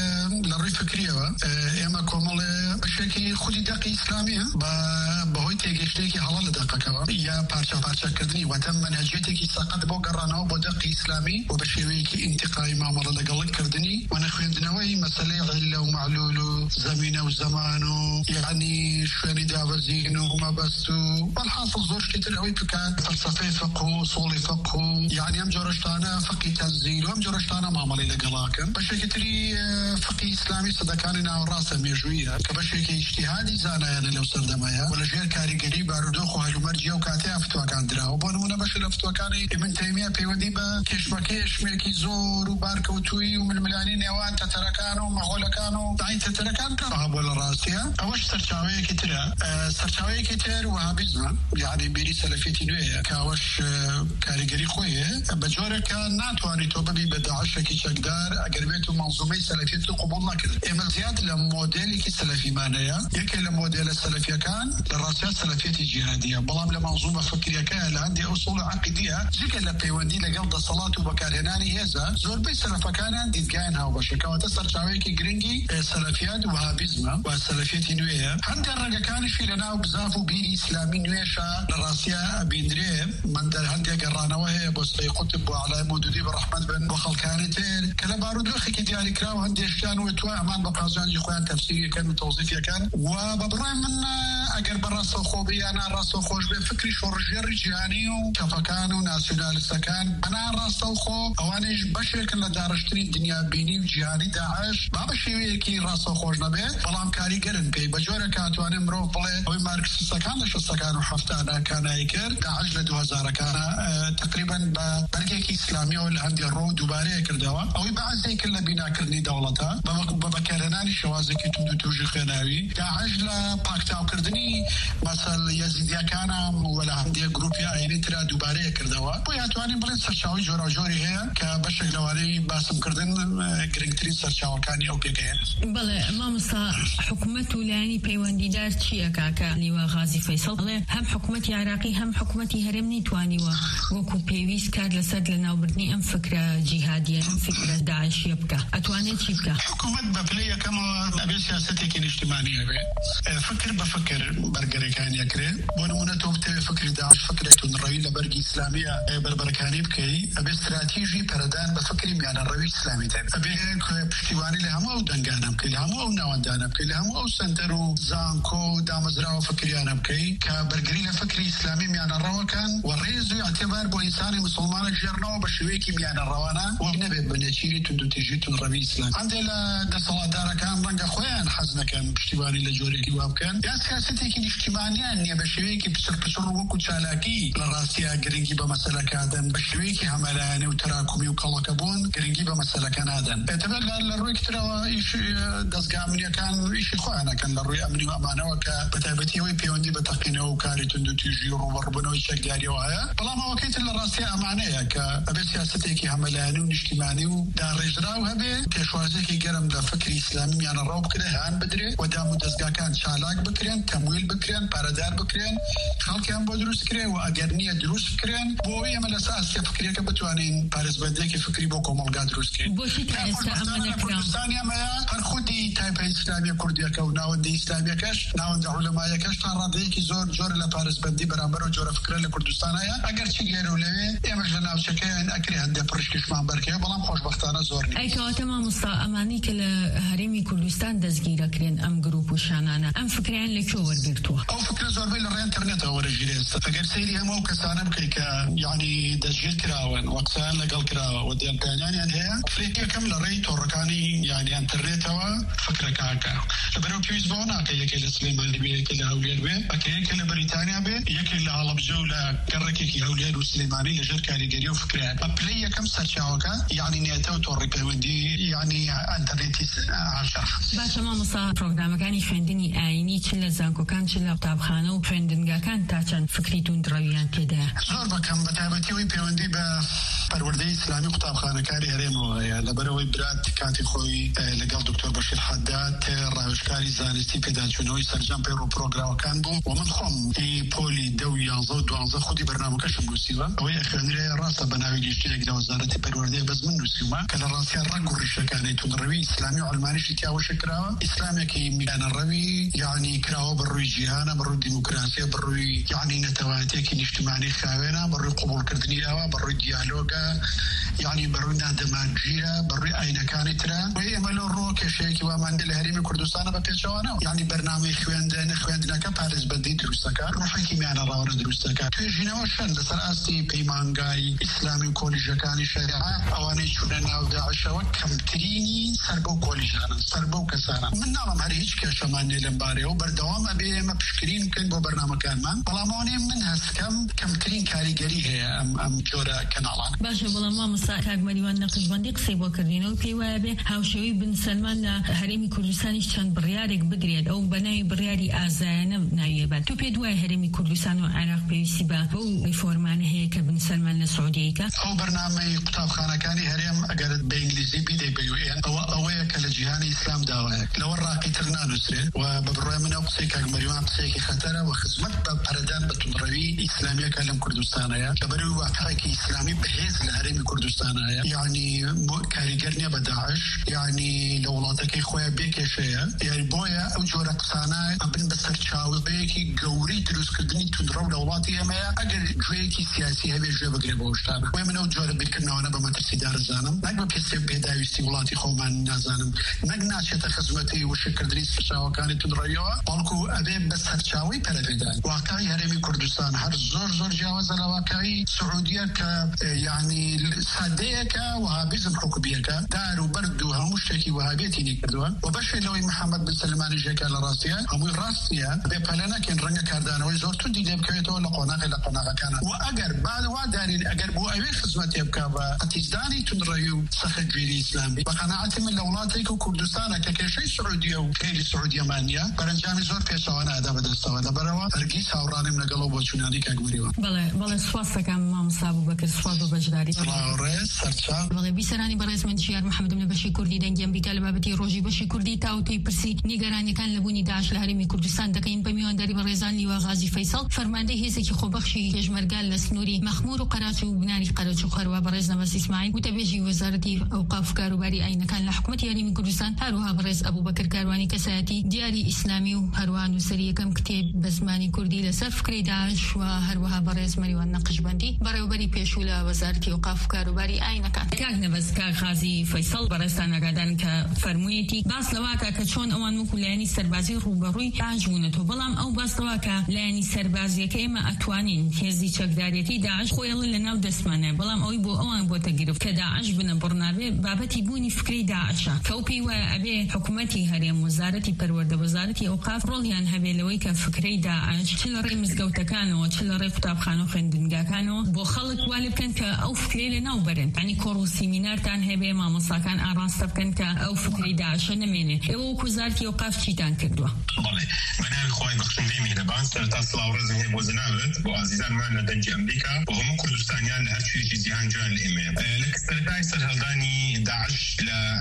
لە ڕووی فکریەوە ئێمە کۆمەڵێ بەشێکی خودی دەقی ئیسلامیە بەهۆی تێگەشتێکی هەڵە لە دەقەکەەوە یا پارچەکردنی واتە مەنهەجێتێکی سەقەت بۆ گەڕانەوە بۆ دەقی ئیسلامی و بە شێوەیەکی ئینتقای مامەڵە لەگەڵکردنی و نەخوێندنەوەی مەسەلەی عیلە و معلول و زەمینە و زەمان و یعنی شوێنی داوەزین و مەبەست و بەڵحاصل زۆر شتێتر ئەوەی بکات فەلسەفەی فقه و ئوسوڵی فقه و یعنی ئەم جۆرەشتانە فقی تەنزیل و ئەم جۆرەشتانە مامەڵەی لەگەڵاکەن بەشێکی تری فقی ئیسلامی سەدەکانی ناوەڕاستە مێژوویە کە بەشێکی ئیجتیهادی زانایانە لەو سەردەمەیە و لەژێر کاریگەری بارودۆخ و هەلومەرجیە و کاتەیە فتوەکان دراوە بۆ نمونە بەشی لە فتوەکانی ئیبن تەیمیە پەیوەندی بە کێشمەکەشمێکی زۆر و بارکەوتووی و ململانی نێوان تەتەرەکان و مەغۆلەکان و داین تەتەرەکان کڕا بۆ لە ڕاستیە ئەوەش سەرچاوەیەکی ترە سەرچاوەیەکی تر وهابیزمە یعنی بیری سەلەفیەتی نوێیە کە ئەوەش کاریگەری خۆیە بە جۆرەکە ناتوانێت تۆ ببی بە داعشێکی چەکدار ئەگەر بێت و مەنزومەی سەلەفیەت قبوڵ نەکرد ئێمە زیاد لە مۆدێلێکی سەلەفیمانەیە یەکێ لە مۆدێلە سەلەفیەکان لە ڕاستیە سەلەفیەتی جیهادیە بەڵام لە مەنزومە فکریەکە لە هەندێک ئوسوڵ عەقیدیە جگە لە پەیوەندی لەگەڵ دەسەڵات و بەکارهێنانی هێزە زۆربەی سەلەفەکانیان دیدگایان هاوبەشەکەواتە سەرچاوەیەکی گرنگی سەلەفیات وهابیزمە و سەلەفیەتی نوێیە هەندێک ڕێگەکانیشی لەناو بزاف و بیری ئیسلامی نوێشە لە ڕاستیە بینرێ من دەر هەندێک گەڕانەوە هەیە بۆ سەی قوتب بۆ عەلای مودودی بەڕەحمەت بن بۆ خەڵکانی تر کە لە بارودۆخێکی دیاریکراوە هەندێکیان وتوە ئەمان بە قازانجی خۆیان تەفسیریەکەن و تەوزیفیەکەن و بە بڕای من ئەگەر بەڕاستەوخۆ بێ یان ڕاستەوخۆش بێ فکری شۆڕژێڕی جیهانی و کەفەکان و ناسیۆنالیستەکان بەنا ڕاستەوخۆ ئەوانیش بەشێکن لە داڕشتنی دنیابینی و جیهانی داعش با بە شێوەیەکی ڕاستەوخۆش نەبێت بەڵام کاریگەرن پێی بە جۆرە کاتوانێت مرۆڤ بڵێ ئەوەی مارکسیستەکان لە 60ەکان و 70ەکانایی کرد داعش لە 2000ەکانە تقريبا ببرگێکی ئیسلامی و لە هەندێک ڕۆ دووبارەیە کردەوە ئەوەی بەعزێکرد لە بیناکردنی دەوڵەتە بە بەکارهێنانی شێوازێکی تند و تووژی خوێناوی داعش لە پاکتاوکردنی مەسەل یەزیدیەکانە و لە هەندێک گروپی ئاینی ترا دووبارەیە کردەوە بۆ یاتوانین بڵێن سەرچاوی جۆراوجۆری هەیە کە بەشێک لەوانەی باسمکردن گرنگترین سەرچاوەکانی ئەو پێگەیەن. بەڵێ مامۆستا حکوومەت و لایەنی پەیوەندیدار چییە کاکە نیوە غازی فەیسەڵ بڵێ هەم حکوومەتی عێراقی هەم حکوومەتی هەرێم نەیتوانیوە وەکو پێویست کار لەسەر لەناوبردنی ئەم فکرە جیهادیە ئەم فکرە داعشیە بکە ئەتوانێت چی بکە؟ حکوومەت بە پلەی یەکەمەوە ئەبێ سیاسەتێکی نیشتیمانی هەبێ فکر بە فکر بەرگەرەکان یەکرێ بۆ نمونە تۆ بتەوێ فکری داعش فکرێک تونڕەوی لە بەرگی ئیسلامیە بربەرەکانی بکەی ئەبێ استراتیژی پەرەدان بە فکری میانەڕەوی ئیسلامی دێن ئەبێ پشتیوانی لە هەموو ئەو دەنگانە بکەی لە هەموو ئەو ناوەندانە بکەی لە هەموو ئەو سنتەر و زانکۆ و دامەزراوە فکریانە بکەی کە بەرگری لە فکری ئیسلامی میانەڕەوەکان و ڕێز و ئەعتیبار بۆ ئینسانی مسلمانە ژێرنەوە بە شێوەیەکی میانەڕەوانە و نەبێت بە نەچیری تند و تیژی تونڕەوی ئیسلام هەندێ لە دەسەڵاتدارەکان ڕەنگە خۆیان حەز نەکەن پشتیوانی لە جۆرێکی وا بکەن یا سیاسەتێکی نیشتیمانیان نییە بە شێوەیەکی پچڕ وەکو چالاکی لە ڕاستیە گرنگی بە مەسەلەکەدەن بە شێوەیەکی هەمەلایەنی و تەراکمی و کەڵەکە بوون گرنگی بە مەسەلەکە نادەن بێتەبەر لە ڕووی کترەوە ئیش دەستگا ئەمنیەکان ئیشی خۆیانەکەن لە ڕووی ئەمنی و ئەمانەوە کە بە تایبەتی ئەوەی پەیوەندی بە تەقینەوە و کاری تند و تیژی و ڕوبەڕووبوونەوەی چەکداریەوە هەیە بەڵام ئەوەکەیتر لە ڕاستی ئەمانەیە کە ئەبێ سیاسەتێکی هەمەلایەنی و نیشتیمانی و داڕێژراو هەبێ پێشوازێکی گەرم لە فکری ئیسلامی میانەڕەو بکرێ هەیان بدرێ و دام و دەستگاکان چالاک بکرێن تەمویل بکرێن پارەدار بکرێن خەڵکیان بۆ دروست کرێ و ئەگەر نییە دروست بکرێن بۆ ئێمە لە ساسیە فکرێکە بتوانین پارێزبەندێکی فکری بۆ کۆمەڵگا دروست کەین کوردستانی ئەمەیە هەر خودی تایپە ئیسلامی کوردیەکە و ناوەندی ئیسلامیەکەش ناوەندە عولەمایەکەش تا ڕادەیەکی زۆر لە پارێزبەندی بەرامبەر و جۆرە فکرە لە کوردستان هەیە ئەگەر چی لێرە و لەوێ ئێمەش لە ناوچەکەیان ئەکرێ هەندێک پڕشکیشمان بەرکەوە بەڵام خۆشبەختانە زۆر نیە ئەیکەواتە مامۆستا ئەمانی کە لە هەرێمی کوردستان دەستگیرەکرێن ئەم گروپ و شانانە ئەم فکریان لەکوێ وەرگرتووە ئەو فکرە زۆربەی لە ڕێی ئینتەرنێتەوە وەرەگیرێت ئەگەر سەیری هەموو ئەو کەسانە بکەی کە یعنی دەستگیر کراون و قسەیان لەگەڵ کراوە و دێڵپیانیان هەیە فکرێک یەکەم لە ڕێی تۆڕەکانی یعنی ئینتەرنێتەوە فکرەکەکە لەبەرەوە پێویست بۆ ناکە یەکێ لە سلێمانی بێ یەکێ لە هەولێر بێ ئەکە یەکێ لە بەریتانیا بێ یەکێ لە هەڵەبجە و لە گەڕێکێکی هەولێر و سلێمانی لەژێر کاریگەری و فکریان بە پلەی یەکەم سەرچاوەکە یعنی نێتە و تۆڕی پەیوەندی یعنی ئینتەرنێتی عاشق باشە مامۆستا پرۆگرامەکانی خوێندنی ئاینی چ لە زانکۆکان چ لە قوتابخانە و خوێندنگاکان تا چەند فکری توندڕەویان تێدایە زۆر بەکەم بە تایبەتیەوەی پەیوەندی بە پەروەردەی ئیسلامی قوتابخانەکاری هەرێمەوە هەیە لەبەرەوەی برات کاتی خۆی لەگەڵ دکتۆر بەشیر حەداد ڕاوێژکاری زانستی پێداچوونەوەی سەرجەم پێڕ و پرۆگرامەکان بوو و من خۆم پۆلی 10 و 11 و 12 خودی بەرنامەکەشم نووسیوە ئەوەی ئەخوێنرێ ڕاستە بە ناوی لیژنەیەک لە وەزارەتی پەروەردەی بەس من نووسیومە کە لە ڕاستیان ڕەنگ و ڕیشەکانی توندڕەوی ئیسلامی و ئەڵمانیشی تیاوەشە کراوە ئیسلامێکی میانەڕەوی یعنی کراوە بەڕووی جیهانە بەڕووی دیموکراسیە بەڕووی یعنی نەتەوایەتێکی نیشتیمانی خاوێنە بەڕووی قبوڵکردنی ئەوە بەڕووی دیالۆگە یعنی بەڕووی نادەمانگیرە بەڕووی ئاینەکانی ترە و ئێمە لە ڕۆ کێشەیەکی واماندە لە هەرێمی کوردستانە بە پێچەوانەوە یعنی بەرنامەی خوێندنەکە پارێزبەندی دروستەکە ڕۆحێکی میانەڕاوە دروستەکە توێژینەوە شەن لەسەر ئاستی پەیمانگای ئیسلامی و کۆلیژەکانی شەریعە ئەوانەی چوونە ناو داعشەوە کەمترینی سەر بەو کۆلیژانە سەر بەو کەسانە من ناڵم هەر هیچ کێشەمان لێ لەم بارەیەوە بەردەوام ئەبێ ئێمە پشتگیری بکەین بۆ بەرنامەکانمان بەڵام ئەوانەی من هەستکەم کەمترین کاریگەری هەیە ئەم جۆرە کەناڵان باشە بەڵام مامۆستا کاکمەریوان نەقشبەندی قسەی بۆ کردینەوە پێی وایە بێ هاوشێوەی بن سەلمان لە هەرێمی کوردستانیش چەند بڕیارێک بدرێت ئەو بەناوی بڕیاری ئازایانە ناویێبات تۆ پێ دوای هەرێمی کوردستان و عێراق پێویستی بە بەو ریفۆرمانە هەیە کە بن سەلمان لە سعودیەکە ئەو بەرنامەی قوتابخانەکانی هەرێم ئەگەر بە ئینگلیزی بیدەی بە UN ئەوەیە کە لە جیهانی ئیسلام داوایە لەوە ڕاقیتر نانووسرێت و بە بڕۆی من ئەو قسەی کاکمەریوان قسەیەکی خەتەرە و خزمەت بە پەرەدان بە توندڕەوی ئیسلامیەکە لەم کوردستانەیە لەبەرەوەی واقعێکی ئیسلامی بەهێز لە هەرێمی کوردستانە هەیە یعنی کاریگەر نییە بە داعش یعنی لە وڵاتەکەی خۆیان بێکێشەیە یعنی بۆیە ئەو جۆرە قسانە ئەبن بە سەرچاوەیەکی گەوری دروستکردنی توندڕە و لە وڵاتی ئێمەیە ئەگەر گوێیەکی سیاسی هەبێ گوێ بگرێ بە شتانە وێ من ئەو جۆرە بیرکردنەوەنە بە مەترسی دارزانم نەک بە کەسێ بێداویستی وڵاتی خۆمان نازانم نەک ناچێتە خزمەتی وشکردنی سەرچاوەکانی توندڕەویەوە بەڵکو ئەبێ بە سەرچاوەی پەرەپێدان واقعی هەرێمی کوردستان هەر زۆر جیاوازە لە واقعی سعودیە کە يعني صديك وهابيزم حكوميك دار وبرد وهمشتكي وهابيتي نكردوا وبشر لو محمد بن سلمان جاك على راسيا هم راسيا بفلنا كان رنگ كردان وزورتو دي دبكيتو لقناغ كان واجر بعد واداري اجر بو اي خدمت يبكى باتجداني تنريو سخد جيري اسلامي بقناعه من الاولادك وكردستان كشيء سعوديه وكيل السعوديه مانيا برنجامي زور بيسوانا هذا بدستوا بروا ارجيس اوراني من قلوب وشناني كغوريوا بله سواسك مام ابو بكر سواد بجداري بله بيسراني برئيس منشيار محمد بن بشي كردي دنجم بكلمه روجي بشي كردي تاوتي برسي نيگرانی كان لبوني داعش لهرمي كردستان دكين بميوانداري بريزاني وغازي فيصل فرمانده هيزكي خوبخشي كجمرقال لسنوري مخمور وقراتو وبناري قراتو خروا بريزنا بس اسماعيل وتبيجي وزارتي اوقاف كاروباري اين كان لحكومه هرمي كردستان هروها برئيس ابو بكر كارواني كساتي دياري اسلامي وهروان وسريه كم كتاب بزماني كردي لسرف كري داعش وهروها برئيس مريوان نقشبندي بريوبري بيشولا وزارتي اوقاف كاروباري اين كان كاغنا بس غازي فيصل برستان غادان كفرمويتي باس لواكا كچون اوان وكلاني سربازي روبروي عجونته بلام او باس لواكا لاني سربازي كيما اتوانين هزي چكداريتي داعش خويل لنا ودسمانه بلام اوي بو اوان بو تغرف كداعش بن برنابه بابتي بوني فكري داعش كوبي وابي حكومتي هرم وزارتي پرورده وزارتي اوقاف روليان هبه لوي كفكري داعش تشلري مزگوتا كانو تشلري كتابخانو خندنگا كانو بو خلق والب كان او فكري لنا وبرن يعني كورو سيمينار تان هبه ما مساكن اراستف كان او فكري داعش نمينه او وزارتي اوقاف چیتان کردوا بله من خوای بخشنده میهربان سرتاس لاورز هي وزناوت بو عزیزان ما دنج امریکا و هم کردستانیان هر چیزی جهان جان الامه لك سرتای سرهلداني داعش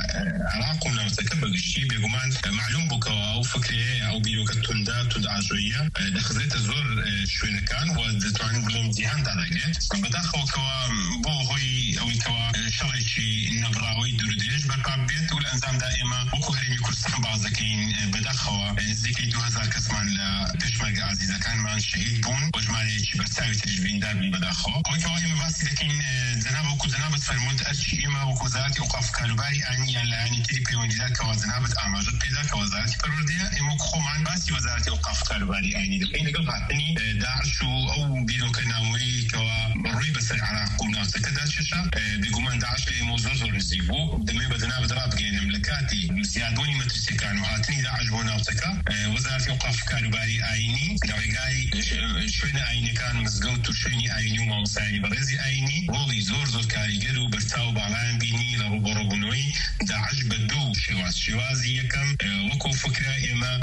لعراق ولا متكبر شيء بيقومان معلوم بك او فكري او بيلوك توندا عجويه دخلت زور شويه كان وزتوان بلوم جهان داغه بداخو كوا بو هوي او كوا شريشي نبراوي درديش بقابيت والانظام دائما وكو هرمي كردستان بعضكين بداخو زيكي 2000 كسمان لتشمل عزيزه كان مع شهيد بون وجمالي شي بساوي تجبين دابي بداخو او كوا اما باسي لكن زنابه وكو زنابه فرمود اشي اما وكو وزارتي اوقاف كالوباري يعني تري بيونيزات كوزنابه اعماجات بيدا كوزارتي برورديه اما خومان باسي وزارتي اوقاف كالوباري يعني دقين قبل عطني داعش او بيلو كناوي كوا مروي بس العراق وناس كذا شيشه بيقومان داعش موزور زيبو دمي بدنا بدراب جين مملكاتي زيادوني مدرسه كانوا هاتني داعش وناوتك وزارتي اوقاف كالوباري ايني لغاي شوينا ايني كان مسقوت وشيني ايني وما مساعي برزي ايني رولي زور كاريجرو برتاو بعلان بيني لروبروبنوي داعش بدو شوازي يكم وكو فكره اما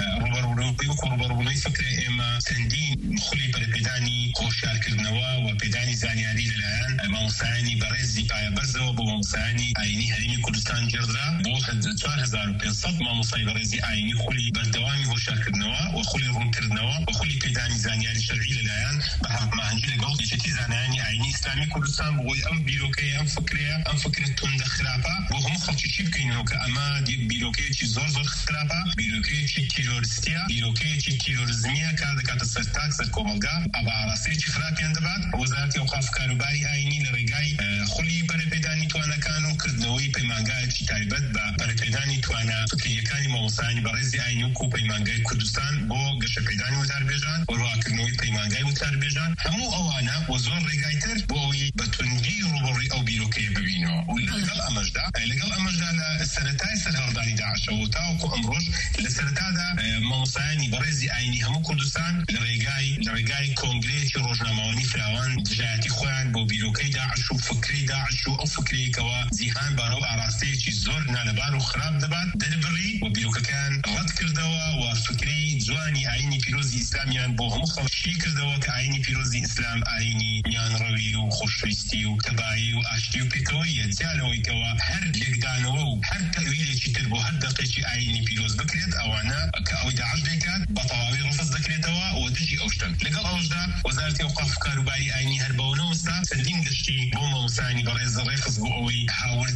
روبروبنوي فكره اما سندين خلي بربيداني خوشار كرنوا وبيداني زانياري الان ما مساعي برزي بايا برزو بو مساعي ايني هرمي كردستان جردرا بو 4500 ما مساعي برزي ايني خلي بردوامي خوشار كرنوا وخلي روم كرنوا وخلي بيداني زانياري شرعي الان بحق ما هنجي لقول يشتي زاناني ايني اسلامي كردستان بوي ام بيروكي ام فكره تند خرافه وهم خلشي شي بكينو كاما دي بيروكي شي زور خرافه بيروكي شي تيرورستيا بيروكي شي تيرورزميا كانت سرتاك سركومالغا ابا راسي شي خرافي اندبات وزارتي اوقاف كاروباري ايني لرجاي خلي بربيداني توانا كانوا كردوي بيمانغا شي تايبت بربيداني توانا فكري كاني موساني برزي ايني كو بيمانغا كردستان بو قش بيداني وتربيجان ورواكنوي بيمانغا وتربيجان همو اوانا وزور رجايتر بوي بتنجي روبري او بيروكي ببينو ولقل امجدا السنتاي سرهلداني داعش وتاوكو امروش لسرتادا موساني برزي ايني همو كردستان لرجاي كونغريتي روجناموني فراوان جاتي خوان بو بيروكي داعش وفكري داعش او فكري كوا زيهان بارو اراستي زور نالبان وخراب دبات دلبري وبيروكا كان رد كردوا وفكري جواني ايني بيروزي اسلاميان بو هم خلشي كردوا كايني بيروزي اسلام ايني نيان روي وخوشويستي وتباي واشتي وبيكوية زيالوي كوا هر لقدانو هر تأويلي شي تربو هر دقيقي ايني بيروز بكريت اوانا كاوي داعش ديكات بطواوي رفض ذكريتوا ودجي اوشتن لقل اوجدا وزارتي اوقاف كاروباري ايني هربونو وستا سندين قشتي بوما وساني بريز الريخص بووي هاورديج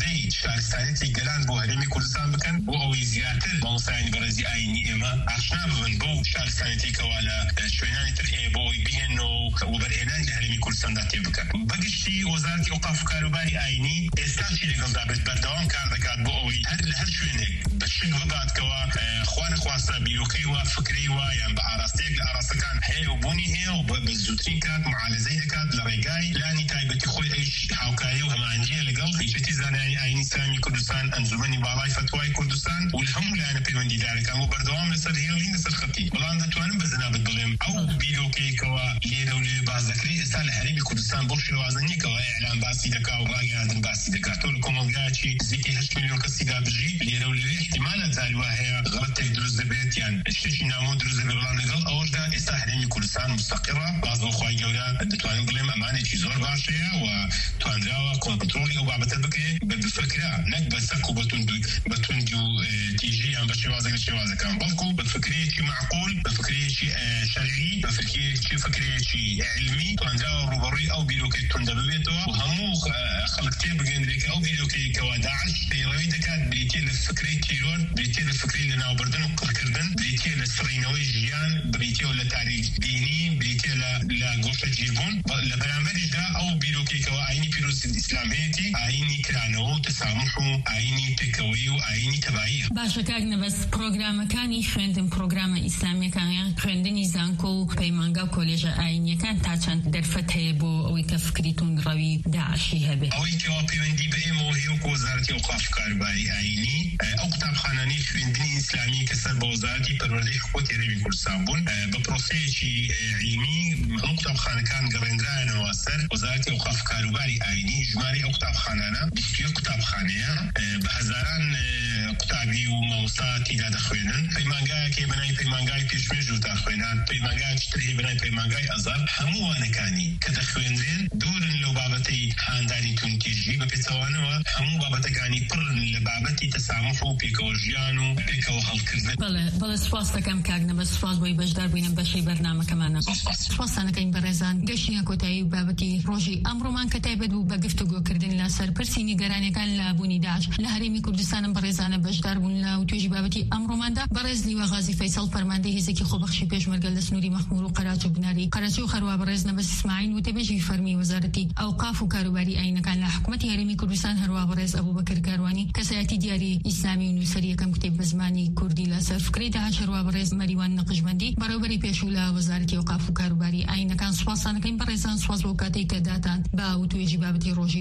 شارستانێتی گەلان بۆ هەرێمی کوردستان بکەن بۆ ئەوەی زیاتر مامۆستایانی بەڕێزی ئاینی ئێمە ئاشنا ببن بۆ شارستانێتێکەوە لە شوێنانی تر هەیە بۆ ئەوەی بهێنەوە و بەرهێنانی لە هەرێمی کوردستاندا تێبکەن. بەگشتی وەزارەتی ئەوقاف و کاروباری ئاینی ئێستاشی لەگەڵدا بێت بەردەوام کار دەکات بۆ ئەوەی هەر لە هەر شوێنێک بە شک بباتکەوە خوا نەخواستە بیرۆکەی وە فکرەی وە یان بە ئاراستەیەک لە ئاراستەکان هەیە و بوونی هەیە و بە زووترین کات معالەزەی دەکات لە ڕێگای لانی تایبەتی خۆی ئەیش هاوکاری و هەمانجیە لەگەڵ هیچەتی زانایانی ئاینی ئیسلامی کوردستان ئەنجومەنی باڵای فتوای کوردستان و لە هەموو لایەنە پەیوەندیدارەکان و بەردەوام لەسەر هێڵین لەسەر خەتی. بەڵام دەتوانم بە زەنابەت بڵێم ئەو بیرۆکەیەکەوە لێرە و لێ باز دەکرێت ئێستا لە هەرێمی کوردستان بۆ شێوازە نیەکەوە ئێعلان باسی دەکا و ڕاگەیاندن باسی دەکات. تۆ لە کۆمەڵگایەکی نزیکی 8 ملیۆن کەسی دابژی لێرە و لێرە احتیمالە جاری وا هەیە غەڵەتێک دروست دەبێت یان شتێکی نامۆ دروست دەبێت. بەڵام لەگەڵ ئەوەشدا ئێستا هەرێمی کوردستان مستەقیڕە باز بۆ خوای گەورە دەتوانم بڵێم ئەمانێکی زۆر باشەیە و توانراوە کۆنتڕۆلی ئەو بابەتە بکرێت بە بفکرە نەک بە سەک و بەتوندی و تیژی یان بە شێوازێک لە شێوازەکان بەڵکو بە فکرەیەکی معقول بە فکرەیەکی شەرعی بە فکرەیەکی علمی توانراوە ڕوبەڕووی ئەو بیرۆکەی توندە ببێتەوە و هەموو خەڵک تێبگەێنرێت ئەو بیرۆکەیەکەوە داعش پەیڕەوی دەکات بریتێ لە فکرەی تیرۆر بریتێ لە فکری لەناوبردن و قڕکردن بریتێ لە سڕینەوەی ژیان بریتێ لە تاریک بینی بریتێ لە گۆشە گیربوون لە بەرامبەریشدا ئەو بیرۆکەیەکەوە ئاینی پیرۆزی ئیسلامیەتی ئاینی کرانەوە و تەسامح و ئاینی پێکەوەی و ئاینی تەباییە. باشە کاک نەبەس پرۆگرامەکانی خوێندن پرۆگرامە ئیسلامیەکان خوێندنی زانکۆ و پەیمانگا و کۆلێژە ئاینیەکان تا چەند دەرفەت هەیە بۆ ئەوەی کە فکری توندڕەوی داعشی هەبێت؟ ئەوەی کەوا پەیوەندی بە ئێمەوە هەیە وەکو وەزارەتی ئەوقاف و کاروباری ئاینی ئەو قوتابخانانەی خوێندنی ئیسلامی کە سەر بە وەزارەتی پەروەردەی حکومەتی هەرێمی کوردستان بوون بە پرۆسەیەکی علمی هەموو قوتابخانەکان گەڕێنرایەنەوە سەر وەزارەتی ئەوقاف و کاروباری ئاینی. ژمارەی ئەو قوتابخانانە 21 قوتابخانەیە بە هەزاران قوتابی و مامۆستا تێدا دەخوێنن. پەیمانگایەکی بەناوی پەیمانگای پێشمێژ و داخوێنان پەیمانگایەکی تر هەیە بەناوی پەیمانگای ئەزار. هەموو وانەکانی کە دەخوێنرێن دوورن لەو بابەتەی هاندانی توندتیژی بە پێچەوانەوە هەموو بابەتەکانی پڕن لە بابەتی تەسامح و پێکەوە ژیان و پێکەوە هەڵکردن. بەڵێ سواس دەکەم کاک نەبەس سواس بۆی بەشدار بووینە بەشەی بەرنامەکەمانە. سواسانەکەین بەڕێزان گەشتینە کۆتایی بابەتی ڕۆژی ئەمڕۆمان کە تایبەت بوو بە گفتوگۆکردن لە سەرپرسی نیگەرانیەکان لە بوونی داعش لە هەرێمی کوردستانم بەڕێزانە بەشدار بوون لە توێژی بابەتی ئەمڕۆماندا. بەڕێز لیوە غازی فەیسەڵ فەرماندەی هێزێکی خۆبەخشی پێشمەرگە لە سنووری مەخمور و قەراچ و بناری قەراچی و خەروا بەڕێز نەبەس ئیسماعیل وتەبێژی فەرمی وەزارەتی ئەوقاف و کاروباری ئاینەکان لە حکوومەتی هەرێمی کوردستان هەروە بەڕێز ئەبوبەکر کاروانی کەسایەتی دیاری ئیسلامی و نووسەری یەکەم کتێب بە زمانی کوردی لە سەرفکرەی داعش هەروە بەڕێز مەریوان نەقشبەندی بەڕێوەبەری پێشوو لە وەزارەتی ئەوقاف و کاروباری ئاینەکان. سواسانەکەین بەڕێزان سواس بۆ کاتێک کە داتان بە توێژی بابەتی ڕۆژی